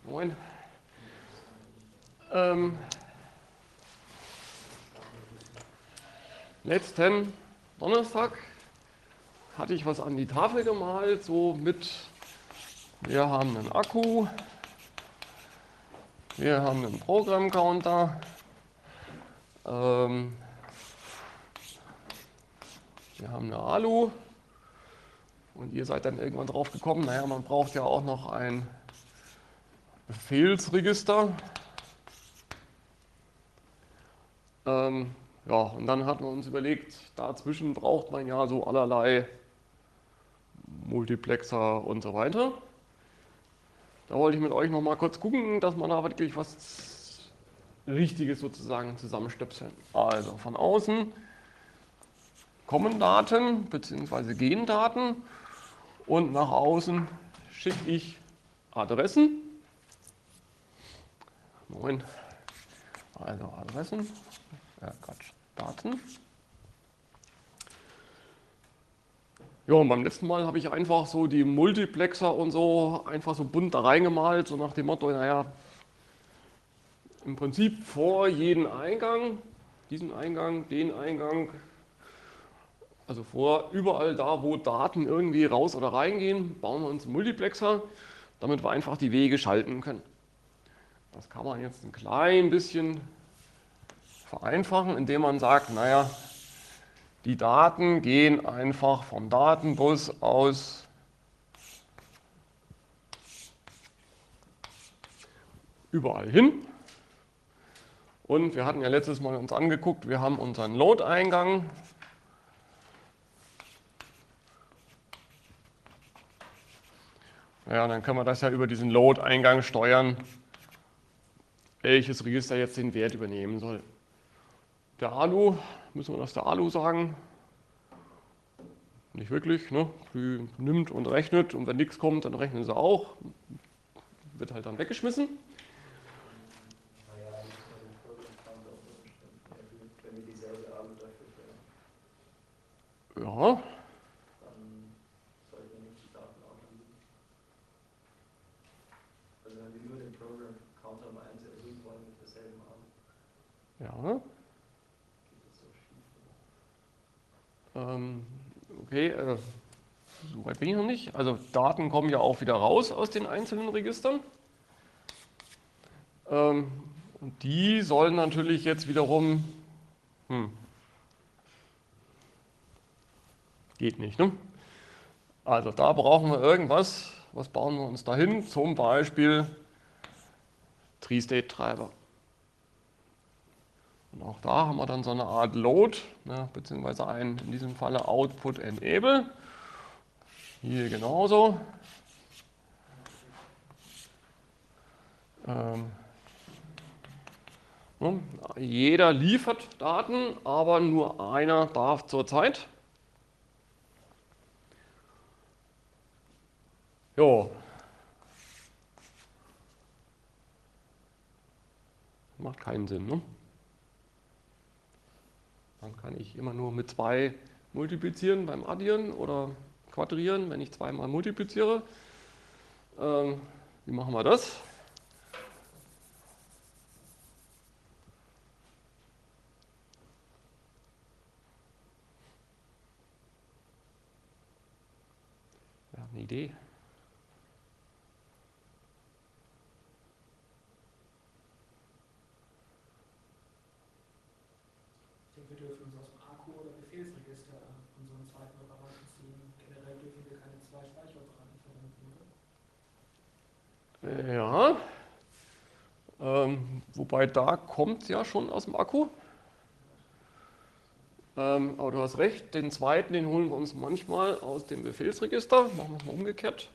Moin. Letzten Donnerstag hatte ich was an die Tafel gemalt, so mit, wir haben einen Akku, wir haben einen Programmcounter, wir haben eine Alu und ihr seid dann irgendwann drauf gekommen, naja, man braucht ja auch noch ein Befehlsregister. Ja, und dann hatten wir uns überlegt, dazwischen braucht man ja so allerlei Multiplexer und so weiter. Da wollte ich mit euch noch mal kurz gucken, dass man da wirklich was Richtiges sozusagen zusammenstöpseln. Also von außen kommen Daten bzw. gehen Daten und nach außen schicke ich Adressen. Moin. Also Adressen, Quatsch, Daten. Ja, und beim letzten Mal habe ich einfach so die Multiplexer und so einfach so bunt da reingemalt, so nach dem Motto, naja, im Prinzip vor jeden Eingang, diesen Eingang, den Eingang, also vor überall da, wo Daten irgendwie raus oder reingehen, bauen wir uns einen Multiplexer, damit wir einfach die Wege schalten können. Das kann man jetzt ein klein bisschen vereinfachen, indem man sagt, naja, die Daten gehen einfach vom Datenbus aus überall hin. Und wir hatten ja letztes Mal uns angeguckt, wir haben unseren Load-Eingang. Ja, dann können wir das ja über diesen Load-Eingang steuern, welches Register jetzt den Wert übernehmen soll. Der Alu, müssen wir das der Alu sagen? Nicht wirklich, ne? Die nimmt und rechnet und wenn nichts kommt, dann rechnen sie auch. Wird halt dann weggeschmissen. Naja, eigentlich nur den Program-Counter unter Umständen. Wenn wir dieselbe Alu dafür verwenden, Ja, dann sollten wir nicht die Daten auch anbieten. Also wenn wir nur den Program-Counter mal erhöhen wollen mit derselben Alu, ja. geht das so schief. Okay, so weit bin ich noch nicht. Also Daten kommen ja auch wieder raus aus den einzelnen Registern. Und die sollen natürlich jetzt wiederum, geht nicht, ne? Also da brauchen wir irgendwas. Was bauen wir uns dahin? Zum Beispiel Tree-State-Treiber. Und auch da haben wir dann so eine Art Load, ne, beziehungsweise ein, in diesem Falle Output-Enable. Hier genauso. Jeder liefert Daten, aber nur einer darf zurzeit. Jo. Macht keinen Sinn, ne? Dann kann ich immer nur mit 2 multiplizieren beim Addieren oder Quadrieren, wenn ich zweimal multipliziere. Wie machen wir das? Ja, eine Idee. Ich denke, wir dürfen uns aus dem Akku- oder Befehlsregister unseren zweiten Operanten ziehen. Generell dürfen wir keine 2 Speicheroperanten verwenden, oder? Ja, wobei da kommt es ja schon aus dem Akku. Aber du hast recht, den zweiten, den holen wir uns manchmal aus dem Befehlsregister. Machen wir es mal umgekehrt.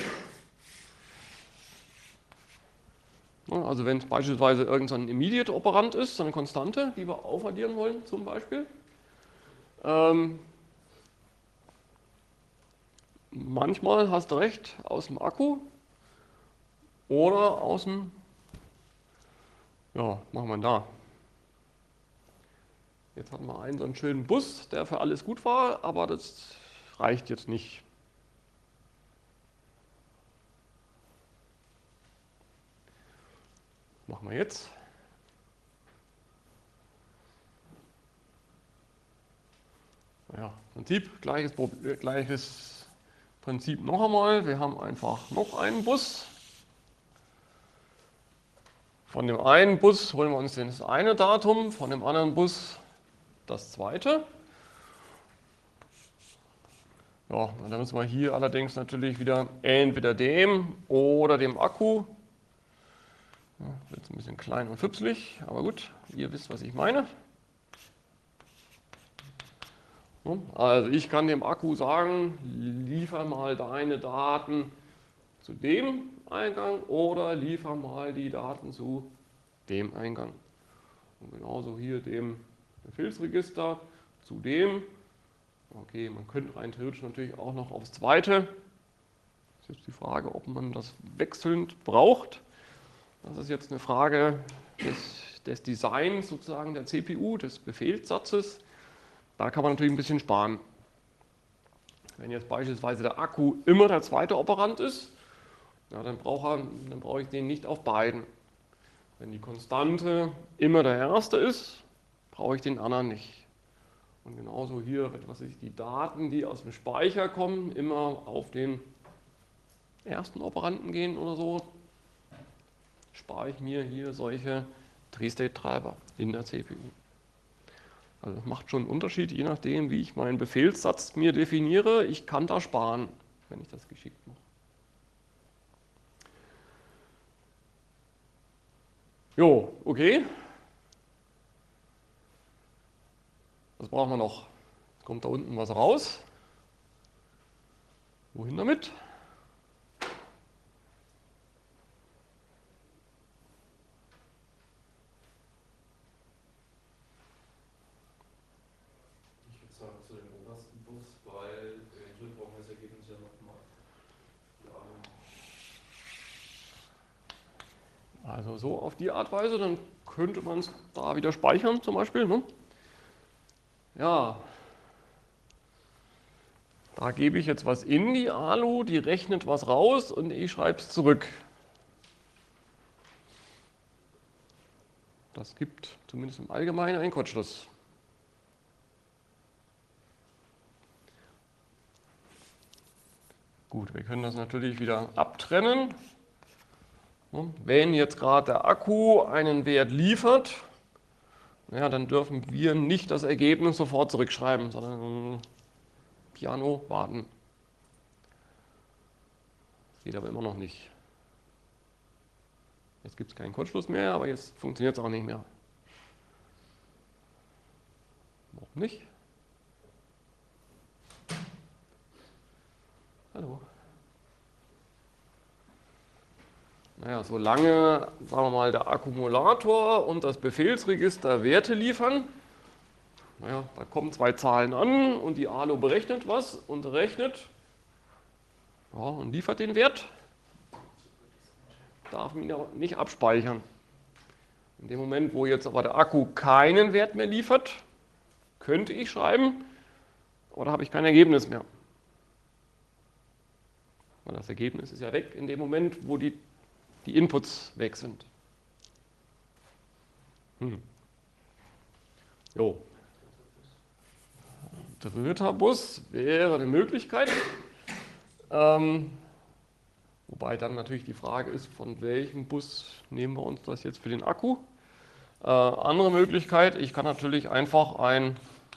Also wenn es beispielsweise irgendein Immediate-Operand ist, so eine Konstante, die wir aufaddieren wollen zum Beispiel. Manchmal hast du recht, aus dem Akku oder aus dem, ja, machen wir da. Jetzt hatten wir einen so einen schönen Bus, der für alles gut war, aber das reicht jetzt nicht. machen wir jetzt. Ja, gleiches Prinzip noch einmal. Wir haben einfach noch einen Bus. Von dem einen Bus holen wir uns das eine Datum, von dem anderen Bus das zweite. Ja, und dann müssen wir hier allerdings natürlich wieder entweder dem oder dem Akku. Ja, wird ein bisschen klein und füpselig, aber gut, ihr wisst, was ich meine. Also ich kann dem Akku sagen, liefer mal deine Daten zu dem Eingang oder liefer mal die Daten zu dem Eingang. Und genauso hier dem Befehlsregister zu dem. Okay, man könnte rein theoretisch natürlich auch noch aufs zweite. Das ist jetzt die Frage, ob man das wechselnd braucht. Das ist jetzt eine Frage des Designs sozusagen der CPU, des Befehlssatzes. Da kann man natürlich ein bisschen sparen. Wenn jetzt beispielsweise der Akku immer der zweite Operand ist, ja, dann brauche ich den nicht auf beiden. Wenn die Konstante immer der erste ist, brauche ich den anderen nicht. Und genauso hier, die Daten, die aus dem Speicher kommen, immer auf den ersten Operanten gehen oder so, spare ich mir hier solche Tree-State-Treiber in der CPU. Also das macht schon einen Unterschied, je nachdem, wie ich meinen Befehlssatz mir definiere. Ich kann da sparen, wenn ich das geschickt mache. Jo, okay. Was brauchen wir noch? Jetzt kommt da unten was raus. Wohin damit? Ich würde sagen zu dem obersten Bus, weil eventuell brauchen wir das Ergebnis ja nochmal. Also so auf die Art Weise, dann könnte man es da wieder speichern zum Beispiel. Ne? Ja, da gebe ich jetzt was in die ALU, die rechnet was raus und ich schreibe es zurück. Das gibt zumindest im Allgemeinen einen Kurzschluss. Gut, wir können das natürlich wieder abtrennen. Wenn jetzt gerade der Akku einen Wert liefert, ja, dann dürfen wir nicht das Ergebnis sofort zurückschreiben, sondern Piano warten. Das geht aber immer noch nicht. Jetzt gibt es keinen Kurzschluss mehr, aber jetzt funktioniert es auch nicht mehr. Warum nicht? Hallo. Naja, solange, sagen wir mal, der Akkumulator und das Befehlsregister Werte liefern, naja, da kommen zwei Zahlen an und die ALU berechnet was und rechnet, ja, und liefert den Wert, darf ihn ja nicht abspeichern. In dem Moment, wo jetzt aber der Akku keinen Wert mehr liefert, könnte ich schreiben, oder habe ich kein Ergebnis mehr. Weil das Ergebnis ist ja weg in dem Moment, wo die Inputs weg sind. Jo. Dritter Bus wäre eine Möglichkeit. Wobei dann natürlich die Frage ist, von welchem Bus nehmen wir uns das jetzt für den Akku? Andere Möglichkeit, ich kann natürlich einfach ein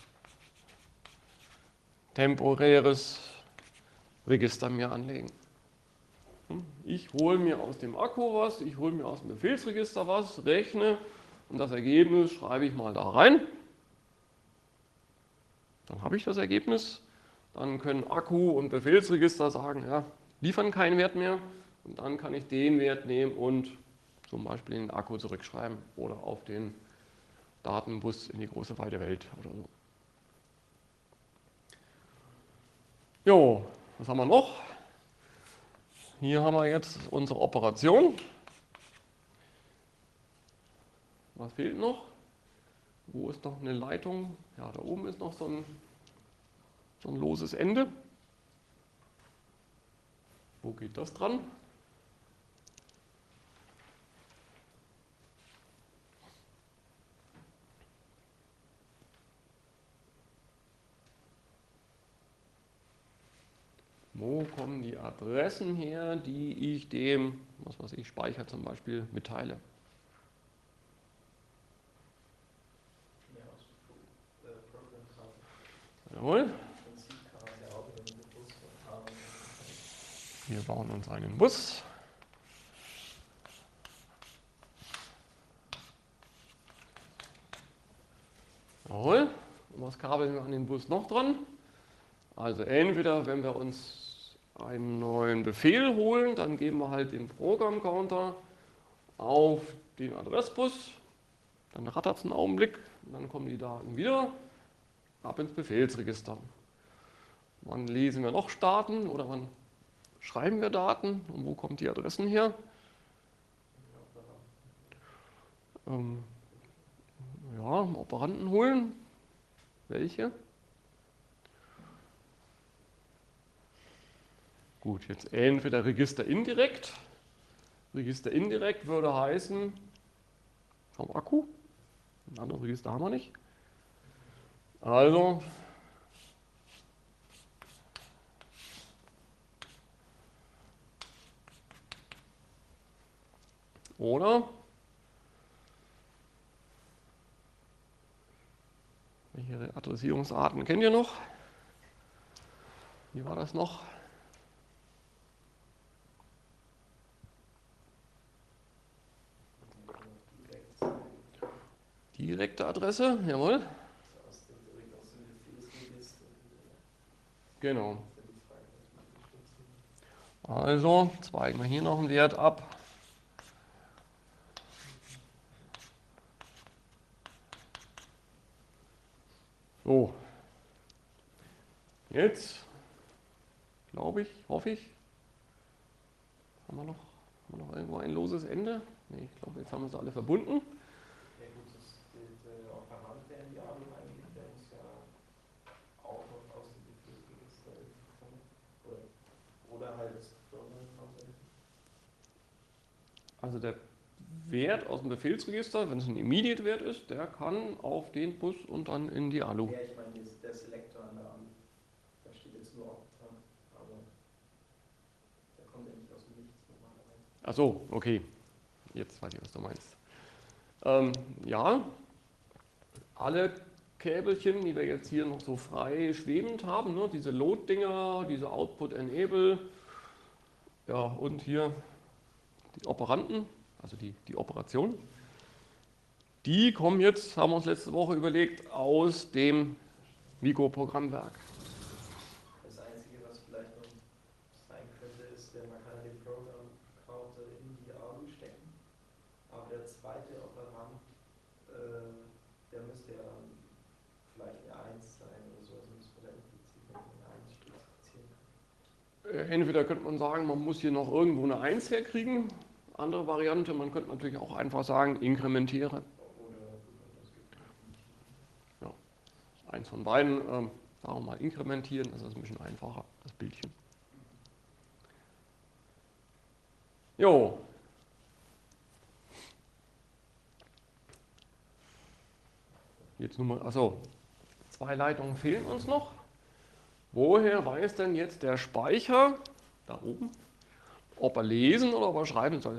temporäres Register mir anlegen. Ich hole mir aus dem Akku was, ich hole mir aus dem Befehlsregister was, rechne und das Ergebnis schreibe ich mal da rein. Dann habe ich das Ergebnis. Dann können Akku und Befehlsregister sagen, ja, liefern keinen Wert mehr. Und dann kann ich den Wert nehmen und zum Beispiel in den Akku zurückschreiben oder auf den Datenbus in die große weite Welt oder so. Jo, was haben wir noch? Hier haben wir jetzt unsere Operation. Was fehlt noch? Wo ist noch eine Leitung? Ja, da oben ist noch so ein loses Ende. Wo geht das dran? wo kommen die Adressen her, die ich dem, was weiß ich, Speicher zum Beispiel mitteile. Ja, aus Program Count. Jawohl. Im Prinzip kann man es ja auch wieder mit dem Bus fahren. Wir bauen uns einen Bus. Jawohl. Und was kabeln wir an den Bus noch dran? Also entweder, wenn wir uns einen neuen Befehl holen, dann geben wir halt den Programmcounter auf den Adressbus, dann rattert es einen Augenblick, und dann kommen die Daten wieder ab ins Befehlsregister. Wann lesen wir noch Daten oder wann schreiben wir Daten und wo kommen die Adressen her? Ja, Operanten holen. Welche? Gut, jetzt entweder Register indirekt. Register indirekt würde heißen, vom Akku. Ein anderes Register haben wir nicht. Also, oder welche Adressierungsarten kennt ihr noch? Wie war das noch? Direkte Adresse, jawohl. Direkt aus dem Befehlsregister. Genau. Also zweigen wir hier noch einen Wert ab. So. Jetzt, glaube ich, hoffe ich, haben wir noch irgendwo ein loses Ende? Ne, ich glaube, jetzt haben wir sie alle verbunden. Ja gut, der Operand, der in die Arbeit eingeht, der muss ja auch noch aus dem Befehlsregister kommen. Oder halt das Program Count. Also der Wert aus dem Befehlsregister, wenn es ein Immediate-Wert ist, der kann auf den Bus und dann in die Alu. Ja, ich meine, der Selektor an der Alu. Da steht jetzt nur Optan, aber der kommt ja nicht aus dem Nichts normalerweise. Ach so, okay. Jetzt weiß ich, was du meinst. Ja, alle Käbelchen, die wir jetzt hier noch so frei schwebend haben, ne, diese Load-Dinger, diese Output-Enable, ja, und hier die Operanten, also die Operation, die kommen jetzt, haben wir uns letzte Woche überlegt, aus dem Mikroprogrammwerk. Das Einzige, was vielleicht noch sein könnte, ist, man kann den Program Counter in die ALU stecken, aber der zweite Operand, der müsste ja dann vielleicht eine 1 sein oder so, also müsste man da implizit noch eine 1 spezifizieren können. Entweder könnte man sagen, man muss hier noch irgendwo eine 1 herkriegen. Andere Variante, man könnte natürlich auch einfach sagen, inkrementiere. Ja, eins von beiden, sagen wir mal inkrementieren, das ist ein bisschen einfacher, das Bildchen. Jo. Jetzt nur mal, achso, 2 Leitungen fehlen uns noch. Woher weiß denn jetzt der Speicher, da oben, ob er lesen oder ob er schreiben soll?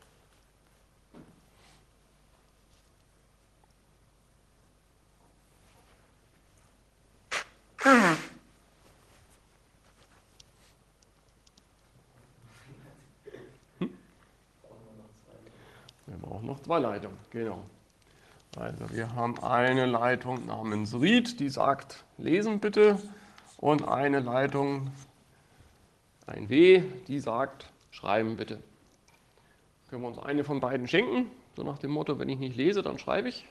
Wir brauchen noch 2 Leitungen, genau. Also wir haben eine Leitung namens Read, die sagt, lesen bitte, und eine Leitung, ein W, die sagt, schreiben bitte. Können wir uns eine von beiden schenken, so nach dem Motto, wenn ich nicht lese, dann schreibe ich.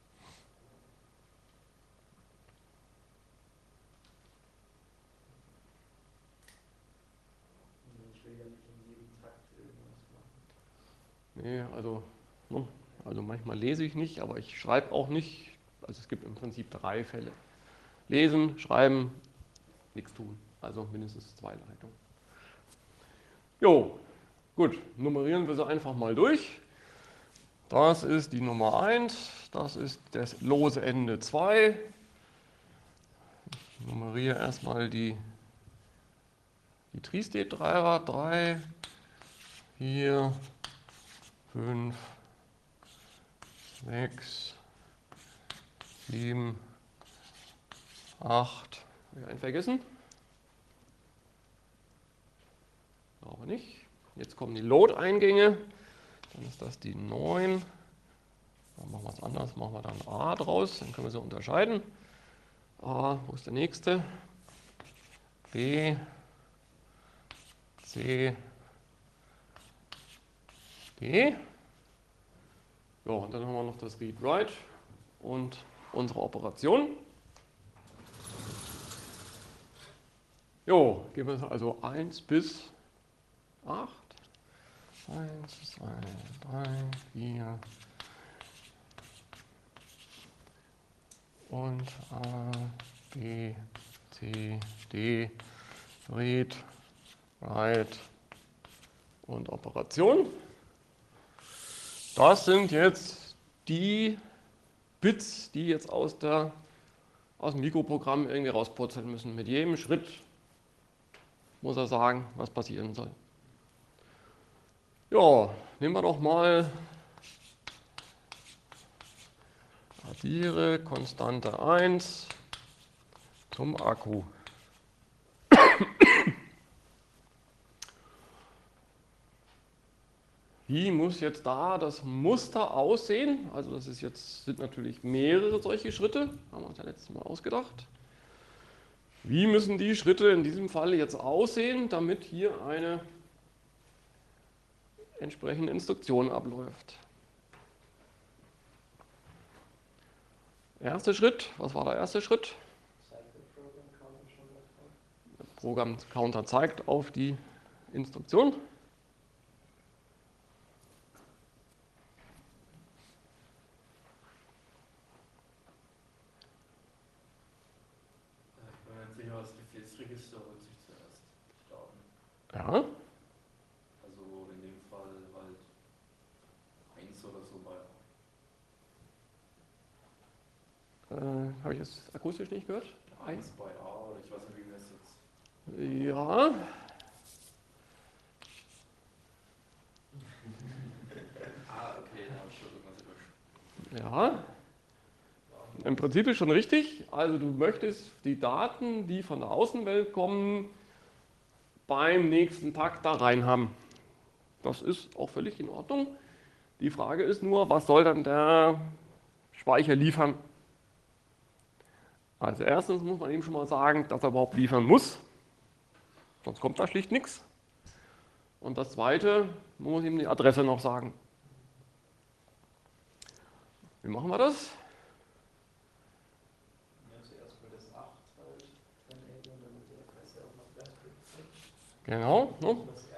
Ich will ja nicht in jedem Takt irgendwas machen. Nee, also manchmal lese ich nicht, aber ich schreibe auch nicht. Also es gibt im Prinzip 3 Fälle. Lesen, schreiben, nichts tun. Also mindestens 2 Leitungen. Jo, gut, nummerieren wir sie einfach mal durch. Das ist die Nummer 1, das ist das lose Ende 2. Ich nummeriere erstmal die die Tri-State-Treiber 3, 4, 5, 6, 7, 8. Habe ich einen vergessen? Aber nicht. Jetzt kommen die Load-Eingänge. Dann ist das die 9. Dann machen wir es anders, machen wir dann A draus, dann können wir sie unterscheiden. A, wo ist der nächste? B, C, D. Ja, und dann haben wir noch das Read-Write und unsere Operation. Jo, gehen wir also 1 bis 8. 1, 2, 3, 4 und A, B, C, D, Read, Write und Operation. Das sind jetzt die Bits, die jetzt aus dem Mikroprogramm irgendwie rauspurzeln müssen. Mit jedem Schritt muss er sagen, was passieren soll. Ja, nehmen wir doch mal addiere Konstante 1 zum Akku. Wie muss jetzt da das Muster aussehen? Also das ist jetzt, sind natürlich mehrere solche Schritte, haben wir uns ja letztes Mal ausgedacht. Wie müssen die Schritte in diesem Fall jetzt aussehen, damit hier eine entsprechende Instruktion abläuft? Erster Schritt, was war der erste Schritt? Der Programm-Counter zeigt auf die Instruktion. Das Befehlsregister holt sich zuerst starten. Ja. Also in dem Fall halt 1 oder so bei Habe ich das akustisch nicht gehört? 1 bei A oder ich weiß nicht, wie wir es jetzt. Ja. Okay, da habe ich schon irgendwas übersprungen. Ja. Im Prinzip ist schon richtig. Also du möchtest die Daten, die von der Außenwelt kommen, beim nächsten Takt da rein haben. Das ist auch völlig in Ordnung. Die Frage ist nur, was soll dann der Speicher liefern? Als erstes muss man eben schon mal sagen, dass er überhaupt liefern muss. Sonst kommt da schlicht nichts. Und das Zweite, man muss ihm die Adresse noch sagen. Wie machen wir das? Genau. Ne?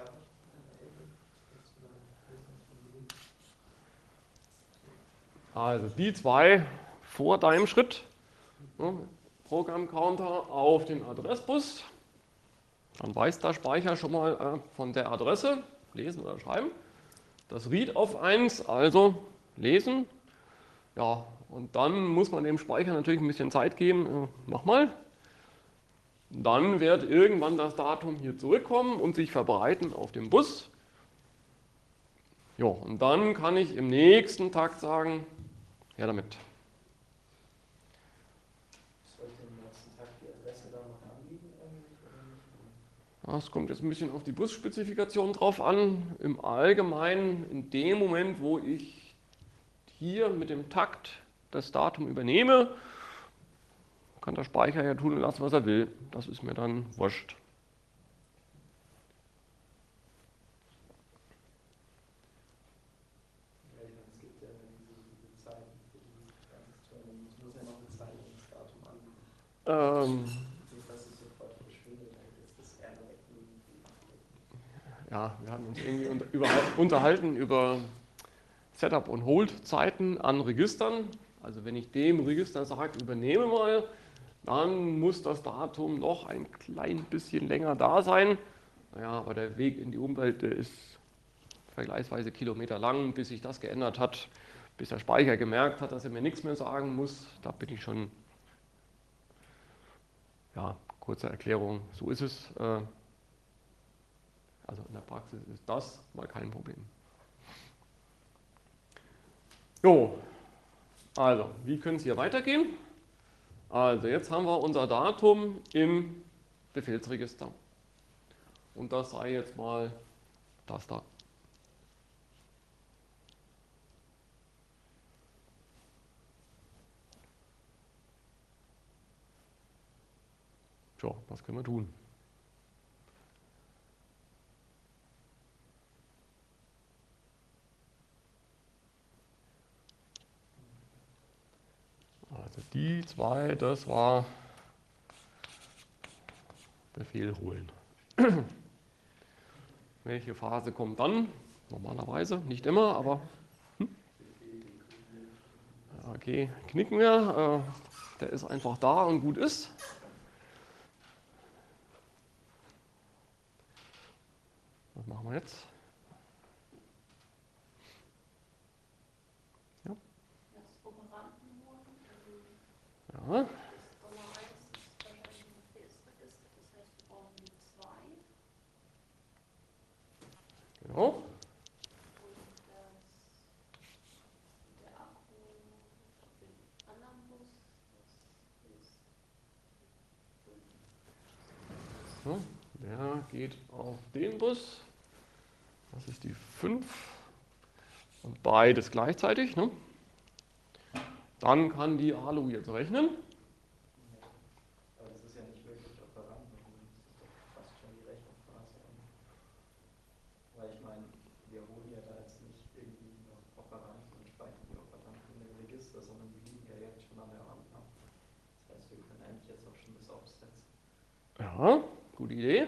Also die zwei vor deinem Schritt. Ne? Programm-Counter auf den Adressbus. Dann weiß der Speicher schon mal von der Adresse, lesen oder schreiben. Das Read auf 1, also lesen. Ja, und dann muss man dem Speicher natürlich ein bisschen Zeit geben. Mach mal. Dann wird irgendwann das Datum hier zurückkommen und sich verbreiten auf dem Bus. Ja, und dann kann ich im nächsten Takt sagen, her damit. Sollte im nächsten Tag die Adresse da noch anliegen? Das kommt jetzt ein bisschen auf die Busspezifikation drauf an. Im Allgemeinen, in dem Moment, wo ich hier mit dem Takt das Datum übernehme, kann der Speicher ja tun und lassen, was er will. Das ist mir dann wurscht. Ja, es gibt ja diese Zeiten für dieses ganze Turnen. Es muss ja noch eine Zeit ins Datum anliegen. Nicht, dass es sofort verschwindet, dann ist das gerne weg. Ja, wir haben uns irgendwie unterhalten über Setup- und Hold-Zeiten an Registern. Also wenn ich dem Register sage, übernehme mal, dann muss das Datum noch ein klein bisschen länger da sein. Naja, aber der Weg in die Umwelt, der ist vergleichsweise Kilometer lang, bis sich das geändert hat, bis der Speicher gemerkt hat, dass er mir nichts mehr sagen muss. Da bin ich schon, ja, kurze Erklärung, so ist es. Also in der Praxis ist das mal kein Problem. Jo, also wie könnte es hier weitergehen? Also jetzt haben wir unser Datum im Befehlsregister. Und das sei jetzt mal das da. Tja, was können wir tun? Also die zwei, das war Befehl holen. Welche Phase kommt dann? Normalerweise, nicht immer, aber okay, knicken wir. Der ist einfach da und gut ist. Was machen wir jetzt? Ja. Ja. Genau. So, der geht auf den Bus. Das ist die 5. Und beides gleichzeitig. Ne? Dann kann die Alu jetzt rechnen. Aber das ist ja nicht wirklich Operand, das ist doch fast schon die Rechenphase. Weil ich meine, wir holen ja da jetzt nicht irgendwie noch Operanten und speichern die Operanten im Register, sondern die liegen ja jetzt schon an der Wand ab. Das heißt, wir können eigentlich jetzt auch schon das aufsetzen. Ja, gute Idee.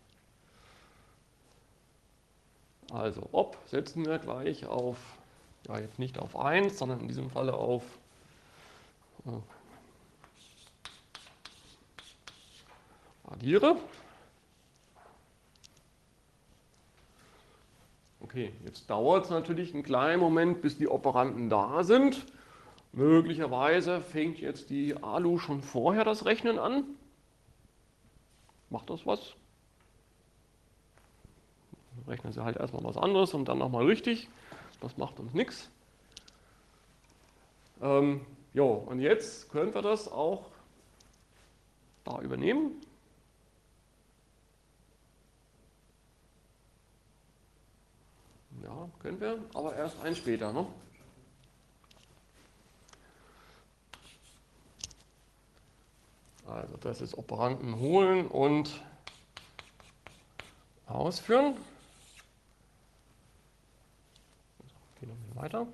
Also ob setzen wir gleich auf, ja jetzt nicht auf 1, sondern in diesem Falle auf addiere. Okay, jetzt dauert es natürlich einen kleinen Moment, bis die Operanden da sind. Möglicherweise fängt jetzt die Alu schon vorher das Rechnen an. Macht das was? Rechnen Sie halt erstmal was anderes und dann nochmal richtig. Das macht uns nichts. Jo, und jetzt können wir das auch da übernehmen. Ja, können wir, aber erst ein später. Ne? Also das ist Operanten holen und ausführen. Gehen wir weiter.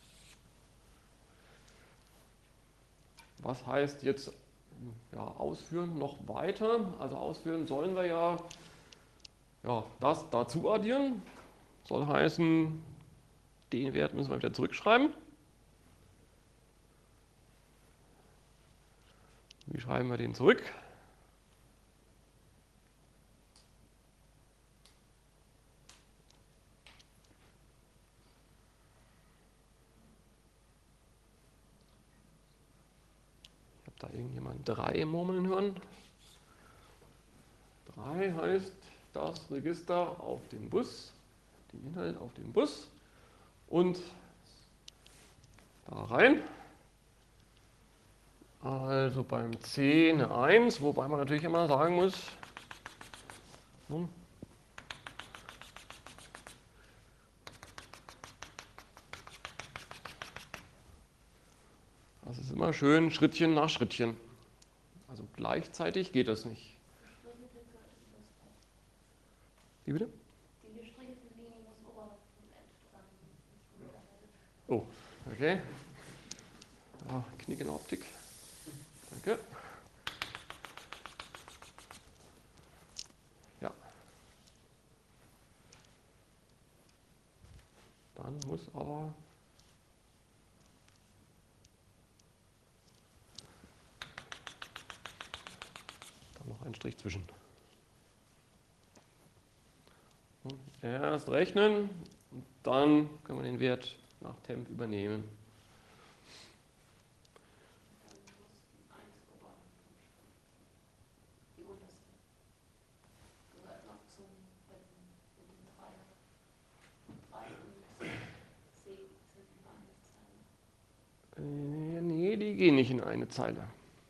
Was heißt jetzt ja, ausführen noch weiter? Also ausführen sollen wir ja, das dazu addieren. Soll heißen, den Wert müssen wir wieder zurückschreiben. Wie schreiben wir den zurück? Ich habe da irgendjemand 3 murmeln hören. 3 heißt das Register auf den Bus, den Inhalt auf den Bus und da rein. Also beim C eine 1, wobei man natürlich immer sagen muss, das ist immer schön Schrittchen nach Schrittchen. Also gleichzeitig geht das nicht. Wie bitte? Die gestrichelte Linie muss oberhalb vom End dran. Oh, okay. Ja, Knick in der Optik. Danke. Ja. Dann muss aber da noch ein Strich zwischen. Und erst rechnen, und dann können wir den Wert nach Temp übernehmen. gehen nicht in eine Zeile.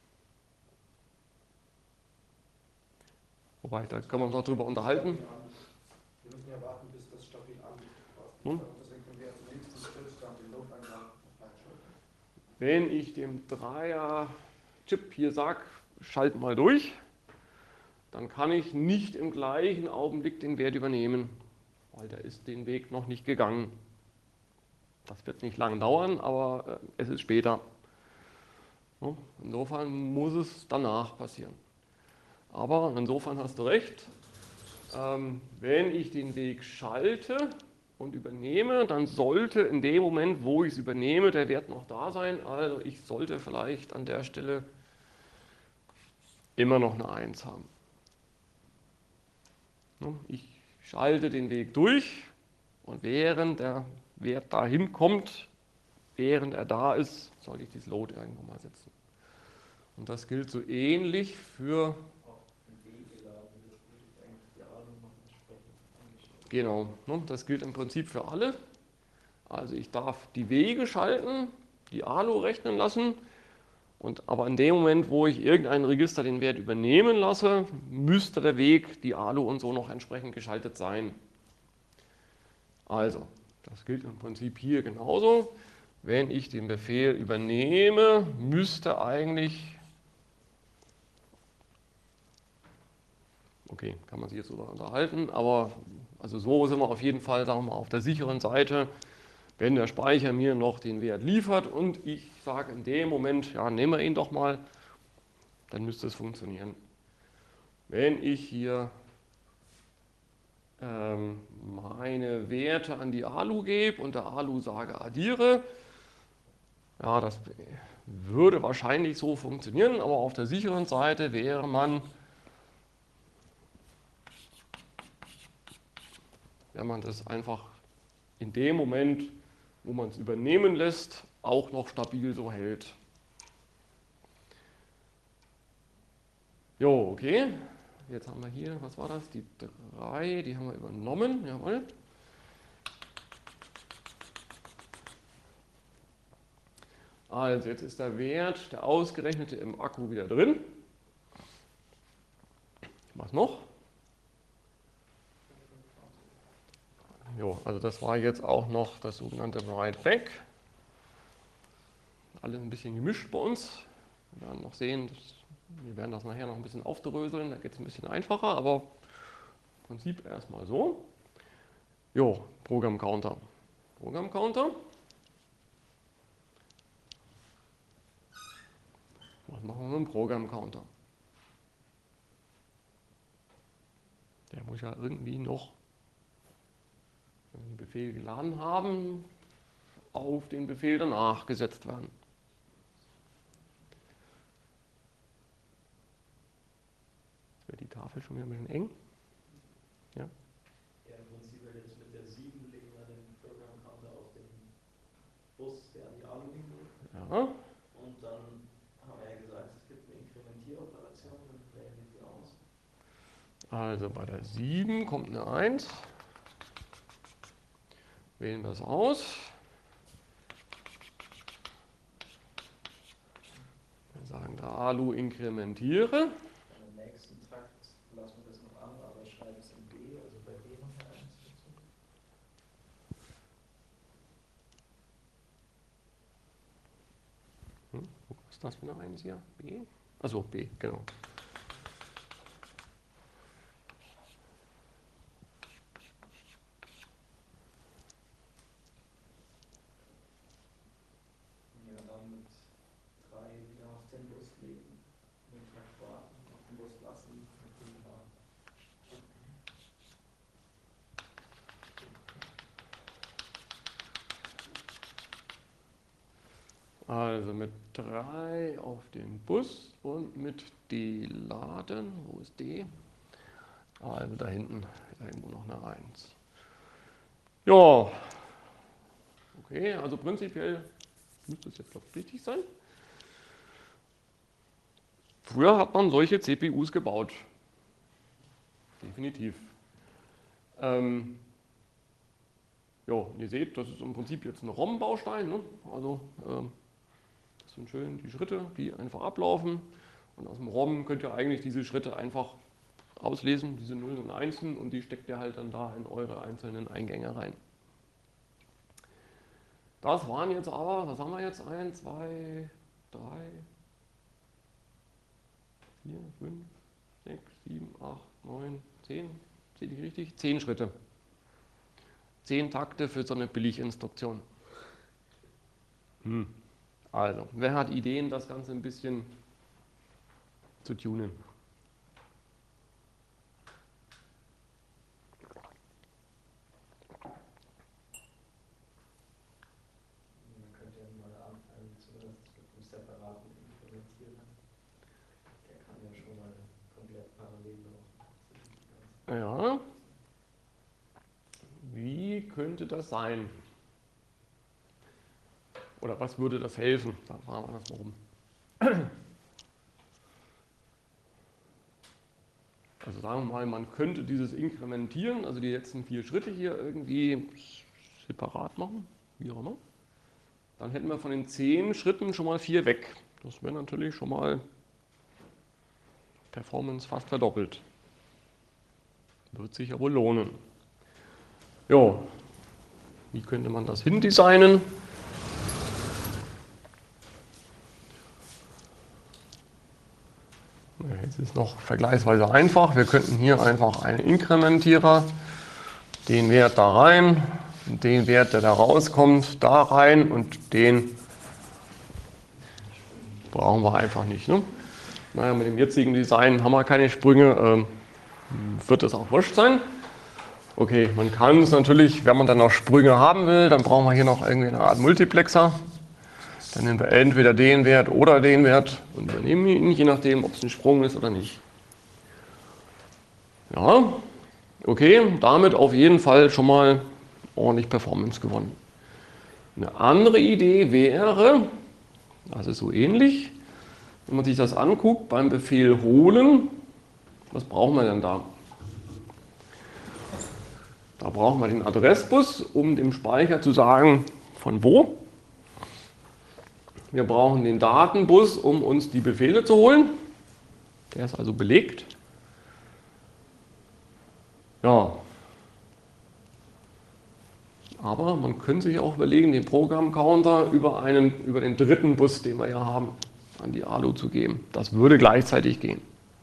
Wobei, da können wir uns noch drüber unterhalten. Wir müssen ja warten, bis das stabil anliegt. Hm? Deswegen können wir jetzt am liebsten Stillstand den Load-Eingaben einschalten. Wenn ich dem Dreier-Chip hier sage, schalt mal durch, dann kann ich nicht im gleichen Augenblick den Wert übernehmen, weil der ist den Weg noch nicht gegangen. Das wird nicht lange dauern, aber es ist später. Insofern muss es danach passieren. Aber insofern hast du recht, wenn ich den Weg schalte und übernehme, dann sollte in dem Moment, wo ich es übernehme, der Wert noch da sein. Also ich sollte vielleicht an der Stelle immer noch eine 1 haben. Ich schalte den Weg durch und während der Wert dahin kommt, während er da ist, soll ich dieses Load irgendwo mal setzen. Und das gilt so ähnlich für... Genau, das gilt im Prinzip für alle. Also ich darf die Wege schalten, die ALU rechnen lassen, aber in dem Moment, wo ich irgendein Register den Wert übernehmen lasse, müsste der Weg, die ALU und so noch entsprechend geschaltet sein. Also, das gilt im Prinzip hier genauso. Wenn ich den Befehl übernehme, müsste eigentlich... Okay, kann man sich jetzt darüber unterhalten, aber also so sind wir auf jeden Fall, sagen wir mal, auf der sicheren Seite, wenn der Speicher mir noch den Wert liefert und ich sage in dem Moment, ja, nehmen wir ihn doch mal, dann müsste es funktionieren. Wenn ich hier meine Werte an die ALU gebe und der ALU sage addiere, ja, das würde wahrscheinlich so funktionieren, aber auf der sicheren Seite wäre man, wenn man das einfach in dem Moment, wo man es übernehmen lässt, auch noch stabil so hält. Jo, okay. Jetzt haben wir hier, was war das? Die 3, die haben wir übernommen. Jawohl. Also jetzt ist der Wert, der ausgerechnete im Akku wieder drin. Was noch? Jo, also das war jetzt auch noch das sogenannte Write Back. Alles ein bisschen gemischt bei uns. Wir werden noch sehen, wir werden das nachher noch ein bisschen aufdröseln, da geht es ein bisschen einfacher, aber im Prinzip erstmal so. Jo, Programmcounter. Programmcounter. Was machen wir mit dem Programmcounter? Der muss ja irgendwie noch, wenn wir den Befehl geladen haben, auf den Befehl danach gesetzt werden. Jetzt wird die Tafel schon wieder ein bisschen eng. Ja? Ja, im Prinzip wird jetzt mit der 7 legen wir den Program Counter auf den Bus, der an die ALU hingeht. Ja. Und dann haben wir ja gesagt, es gibt eine Inkrementieroperation, dann wählen wir die aus. Also bei der 7 kommt eine 1. Wählen wir es aus. Wir sagen da ALU inkrementiere. Im nächsten Takt lassen wir das noch an, aber schreiben es in B, also bei B noch eine 1 dazu. Was ist das für eine 1 hier? B? Achso, B, genau. Ja, dann mit 3 wieder auf den Bus legen, den Takt warten, auf den Bus lassen, mit dem warten. Also mit 3 auf den Bus und mit D laden. Wo ist D? Also da hinten ist irgendwo noch eine 1. Ja, okay, also prinzipiell müsste es jetzt doch richtig sein. Früher hat man solche CPUs gebaut. Definitiv. Ja, ihr seht, das ist im Prinzip jetzt ein ROM-Baustein. Ne? Also das sind schön die Schritte, die einfach ablaufen. Und aus dem ROM könnt ihr eigentlich diese Schritte einfach auslesen, diese Nullen und Einsen, und die steckt ihr halt dann da in eure einzelnen Eingänge rein. Das waren jetzt aber, was haben wir jetzt? 1, 2, 3, 4, 5, 6, 7, 8, 9, 10. Sehe ich richtig? 10 Schritte. 10 Takte für so eine Billiginstruktion. Also, wer hat Ideen, das Ganze ein bisschen zu tunen? Man könnte ja mal anfangen, zumindest mit einem separaten Implementierer. Der kann ja schon mal komplett parallel laufen. Ja. Wie könnte das sein? Oder was würde das helfen? Da fahren wir das mal rum. Also sagen wir mal, man könnte dieses Inkrementieren, also die letzten 4 Schritte hier irgendwie separat machen, wie auch immer. Dann hätten wir von den 10 Schritten schon mal 4 weg. Das wäre natürlich schon mal Performance fast verdoppelt. Wird sich ja wohl lohnen. Jo, wie könnte man das hindesignen? Jetzt ist es noch vergleichsweise einfach. Wir könnten hier einfach einen Inkrementierer, den Wert da rein, den Wert, der da rauskommt, da rein, und den brauchen wir einfach nicht. Ne? Naja, mit dem jetzigen Design haben wir keine Sprünge, wird es auch wurscht sein. Okay, man kann es natürlich, wenn man dann noch Sprünge haben will, dann brauchen wir hier noch irgendwie eine Art Multiplexer. Dann nehmen wir entweder den Wert oder den Wert und übernehmen ihn, je nachdem, ob es ein Sprung ist oder nicht. Ja, okay, damit auf jeden Fall schon mal ordentlich Performance gewonnen. Eine andere Idee wäre, das ist so ähnlich, wenn man sich das anguckt, beim Befehl holen, was brauchen wir denn da? Da brauchen wir den Adressbus, um dem Speicher zu sagen, von wo. Wir brauchen den Datenbus, um uns die Befehle zu holen. Der ist also belegt. Ja. Aber man könnte sich auch überlegen, den Programmcounter über den dritten Bus, den wir ja haben, an die ALU zu geben. Das würde gleichzeitig gehen.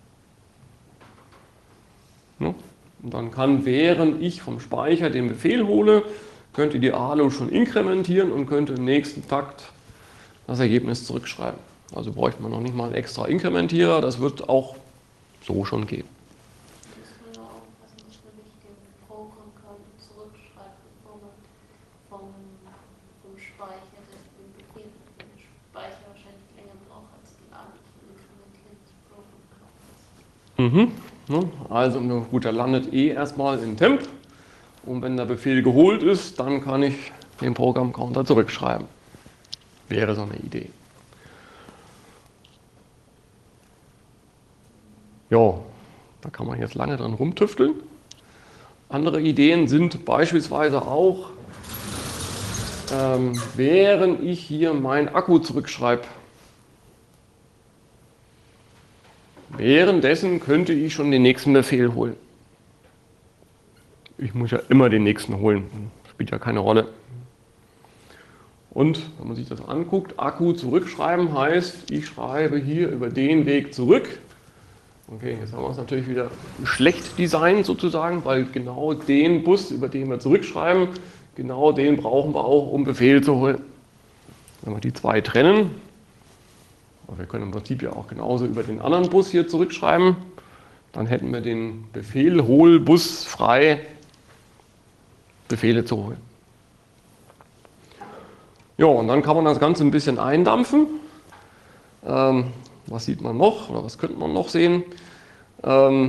Ja. Und dann kann, während ich vom Speicher den Befehl hole, könnte die ALU schon inkrementieren und könnte im nächsten Takt das Ergebnis zurückschreiben. Also bräuchte man noch nicht mal einen extra Inkrementierer, das wird auch so schon gehen. Muss man nur aufpassen, dass man nicht den Programmcounter zurückschreibt, bevor man vom Speicher den Befehl, den Speicher wahrscheinlich länger braucht als die Art von Inkrementieren des Programmcounters. Also gut, der landet erstmal in Temp, und wenn der Befehl geholt ist, dann kann ich den Programmcounter zurückschreiben. Wäre so eine Idee. Ja, da kann man jetzt lange dran rumtüfteln. Andere Ideen sind beispielsweise auch, während ich hier meinen Akku zurückschreibe, währenddessen könnte ich schon den nächsten Befehl holen. Ich muss ja immer den nächsten holen, spielt ja keine Rolle. Und wenn man sich das anguckt, Akku zurückschreiben heißt, ich schreibe hier über den Weg zurück. Okay, jetzt haben wir es natürlich wieder schlecht designt sozusagen, weil genau den Bus, über den wir zurückschreiben, genau den brauchen wir auch, um Befehl zu holen. Wenn wir die zwei trennen, aber wir können im Prinzip ja auch genauso über den anderen Bus hier zurückschreiben, dann hätten wir den Befehl-Hol-Bus frei, Befehle zu holen. Ja, und dann kann man das Ganze ein bisschen eindampfen. Was sieht man noch oder was könnte man noch sehen? Ja,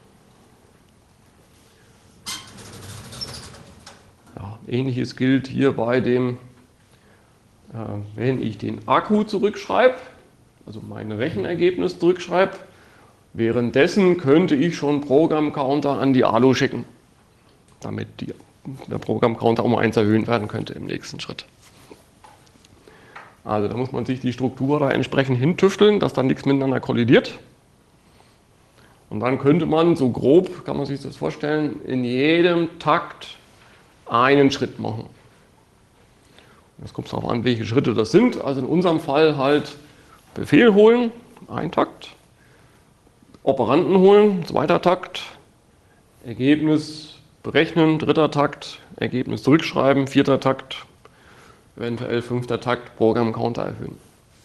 Ähnliches gilt hier bei dem, wenn ich den Akku zurückschreibe, also mein Rechenergebnis zurückschreibe, währenddessen könnte ich schon Programmcounter an die ALU schicken, damit der Programmcounter um 1 erhöhen werden könnte im nächsten Schritt. Also da muss man sich die Struktur da entsprechend hintüfteln, dass dann nichts miteinander kollidiert. Und dann könnte man so grob, kann man sich das vorstellen, in jedem Takt einen Schritt machen. Jetzt kommt es darauf an, welche Schritte das sind. Also in unserem Fall halt Befehl holen, ein Takt, Operanten holen, zweiter Takt, Ergebnis berechnen, dritter Takt, Ergebnis zurückschreiben, vierter Takt, eventuell fünfter Takt, Programmcounter erhöhen.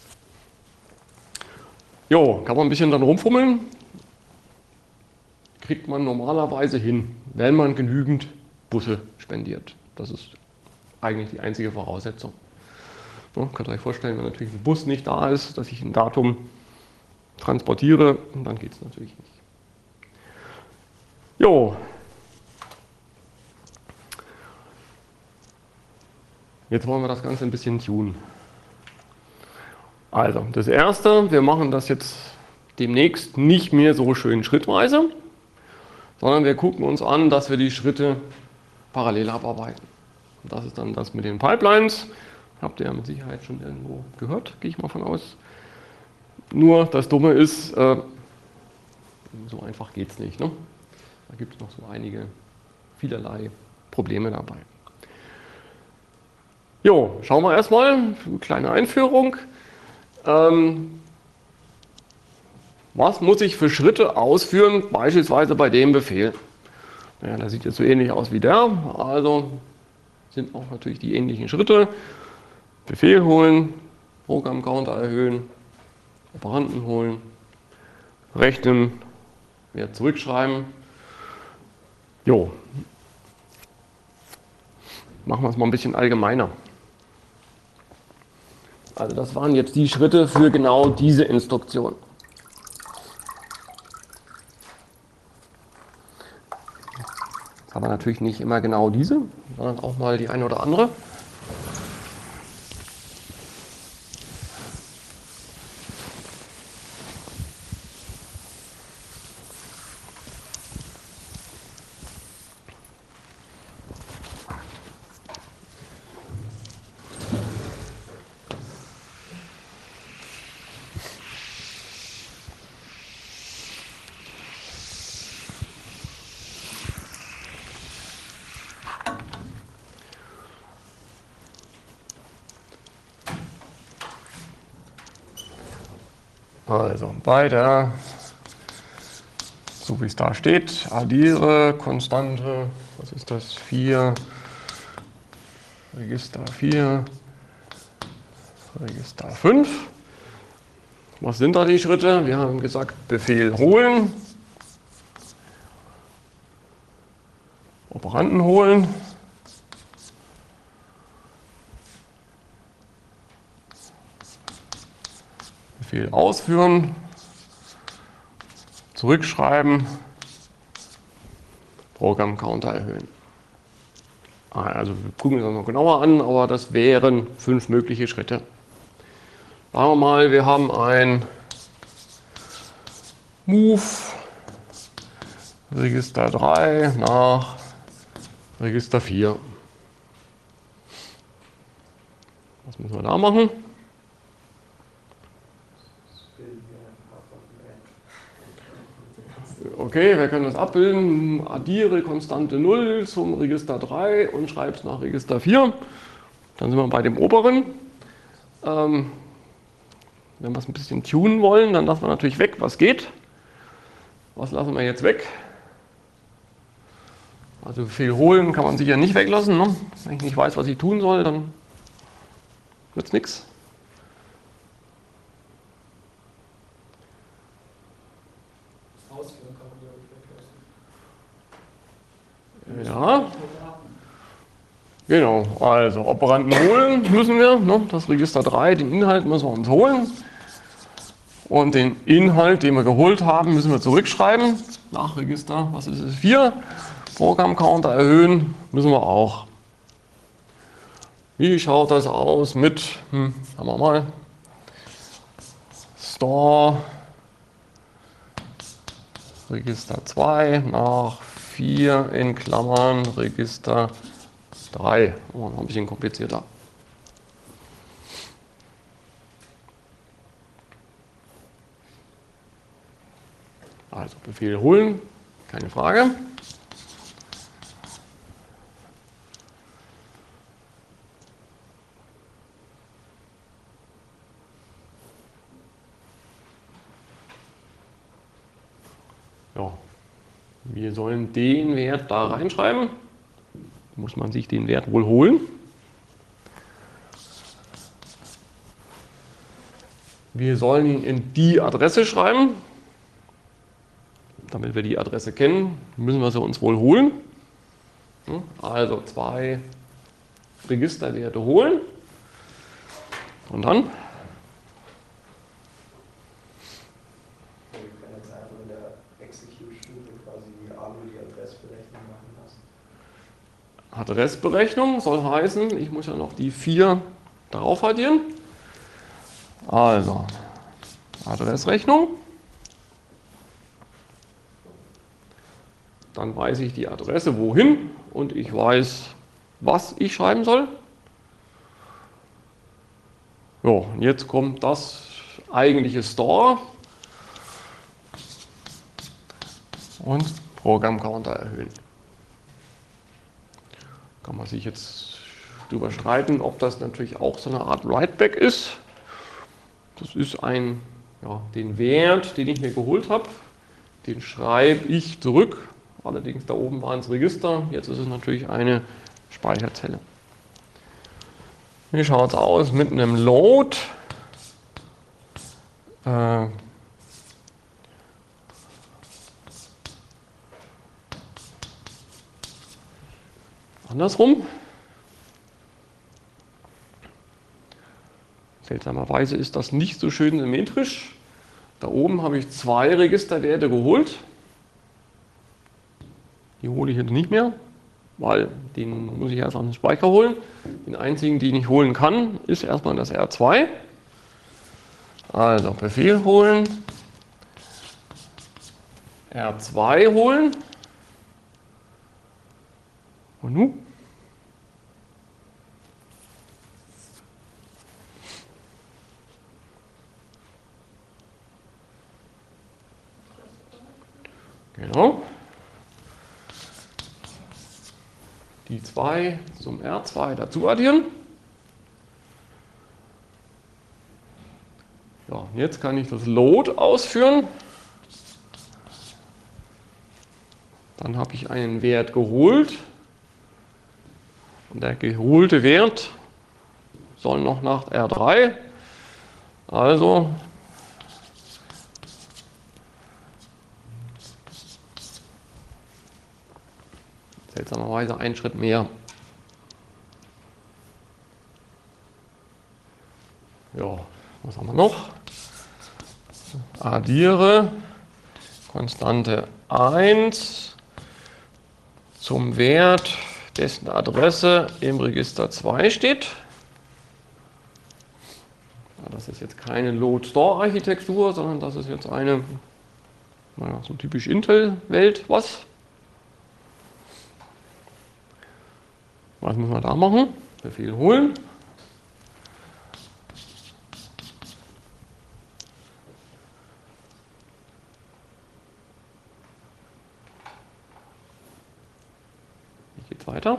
Jo, kann man ein bisschen dann rumfummeln, kriegt man normalerweise hin, wenn man genügend Busse spendiert. Das ist eigentlich die einzige Voraussetzung. Ja, könnt ihr euch vorstellen, wenn natürlich ein Bus nicht da ist, dass ich ein Datum transportiere, dann geht es natürlich nicht. Jo. Jetzt wollen wir das Ganze ein bisschen tunen. Also, das Erste, wir machen das jetzt demnächst nicht mehr so schön schrittweise, sondern wir gucken uns an, dass wir die Schritte parallel abarbeiten. Und das ist dann das mit den Pipelines. Habt ihr ja mit Sicherheit schon irgendwo gehört, gehe ich mal von aus. Nur das Dumme ist, so einfach geht es nicht. Ne? Da gibt es noch so vielerlei Probleme dabei. Jo, schauen wir erstmal, eine kleine Einführung. Was muss ich für Schritte ausführen, beispielsweise bei dem Befehl? Ja, der sieht jetzt so ähnlich aus wie der, also sind auch natürlich die ähnlichen Schritte. Befehl holen, Programmcounter erhöhen, Operanten holen, rechnen, Wert zurückschreiben. Jo, machen wir es mal ein bisschen allgemeiner. Also das waren jetzt die Schritte für genau diese Instruktion. Jetzt haben wir natürlich nicht immer genau diese, sondern auch mal die eine oder andere. Also bei der, so wie es da steht, addiere Konstante, was ist das, 4, Register 4, Register 5. Was sind da die Schritte? Wir haben gesagt, Befehl holen, Operanten holen, Befehl ausführen, zurückschreiben, Programmcounter erhöhen. Also wir gucken uns das noch genauer an, aber das wären 5 mögliche Schritte. Sagen wir mal, wir haben ein Move Register 3 nach Register 4. Was müssen wir da machen? Okay, wir können das abbilden. Addiere Konstante 0 zum Register 3 und schreibe es nach Register 4. Dann sind wir bei dem oberen. Wenn wir es ein bisschen tunen wollen, dann lassen wir natürlich weg, was geht. Was lassen wir jetzt weg? Also Befehl holen kann man sicher nicht weglassen. Ne? Wenn ich nicht weiß, was ich tun soll, dann wird es nichts. Ausführen kann man ja Ja, nicht weglassen. genau. Also Operanten holen müssen wir. Ne? Das Register 3, den Inhalt müssen wir uns holen. Und den Inhalt, den wir geholt haben, müssen wir zurückschreiben. Nach Register, was ist es? 4. Programmcounter erhöhen müssen wir auch. Wie schaut das aus mit, haben wir mal, Store Register 2 nach 4 in Klammern Register 3. Oh, noch ein bisschen komplizierter. Also Befehl holen, keine Frage. Ja, wir sollen den Wert da reinschreiben. Muss man sich den Wert wohl holen. Wir sollen ihn in die Adresse schreiben. Damit wir die Adresse kennen, müssen wir sie uns wohl holen. Also 2 Registerwerte holen. Und dann? Wir können jetzt einfach in der Execute-Stufe quasi die ALU die Adressberechnung machen lassen. Adressberechnung soll heißen, ich muss ja noch die 4 darauf addieren. Also, Adressrechnung. Dann weiß ich die Adresse wohin und ich weiß, was ich schreiben soll. So, und jetzt kommt das eigentliche Store und Programmcounter erhöhen. Kann man sich jetzt darüber streiten, ob das natürlich auch so eine Art Writeback ist. Das ist den Wert, den ich mir geholt habe, den schreibe ich zurück. Allerdings da oben waren es Register, jetzt ist es natürlich eine Speicherzelle. Wie schaut es aus mit einem Load? Andersrum. Seltsamerweise ist das nicht so schön symmetrisch. Da oben habe ich 2 Registerwerte geholt. Die hole ich jetzt nicht mehr, weil den muss ich erst aus dem Speicher holen. Den einzigen, den ich holen kann, ist erstmal das R2. Also Befehl holen, R2 holen. Und nun? Genau. Die 2 zum R2 dazu addieren. Ja, jetzt kann ich das Load ausführen. Dann habe ich einen Wert geholt. Und der geholte Wert soll noch nach R3. Also seltsamerweise einen Schritt mehr. Ja, was haben wir noch? Addiere Konstante 1 zum Wert, dessen Adresse im Register 2 steht. Ja, das ist jetzt keine Load-Store-Architektur, sondern das ist jetzt eine, so typisch Intel-Welt, was müssen wir da machen? Befehl holen. Wie geht's weiter?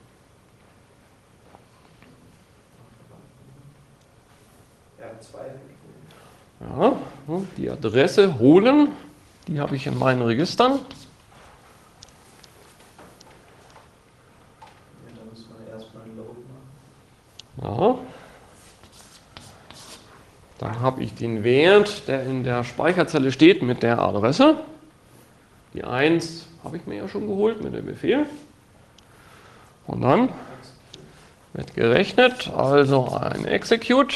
Ja, die Adresse holen, die habe ich in meinen Registern. Ja. Dann habe ich den Wert, der in der Speicherzelle steht, mit der Adresse. Die 1 habe ich mir ja schon geholt mit dem Befehl. Und dann wird gerechnet, also ein Execute.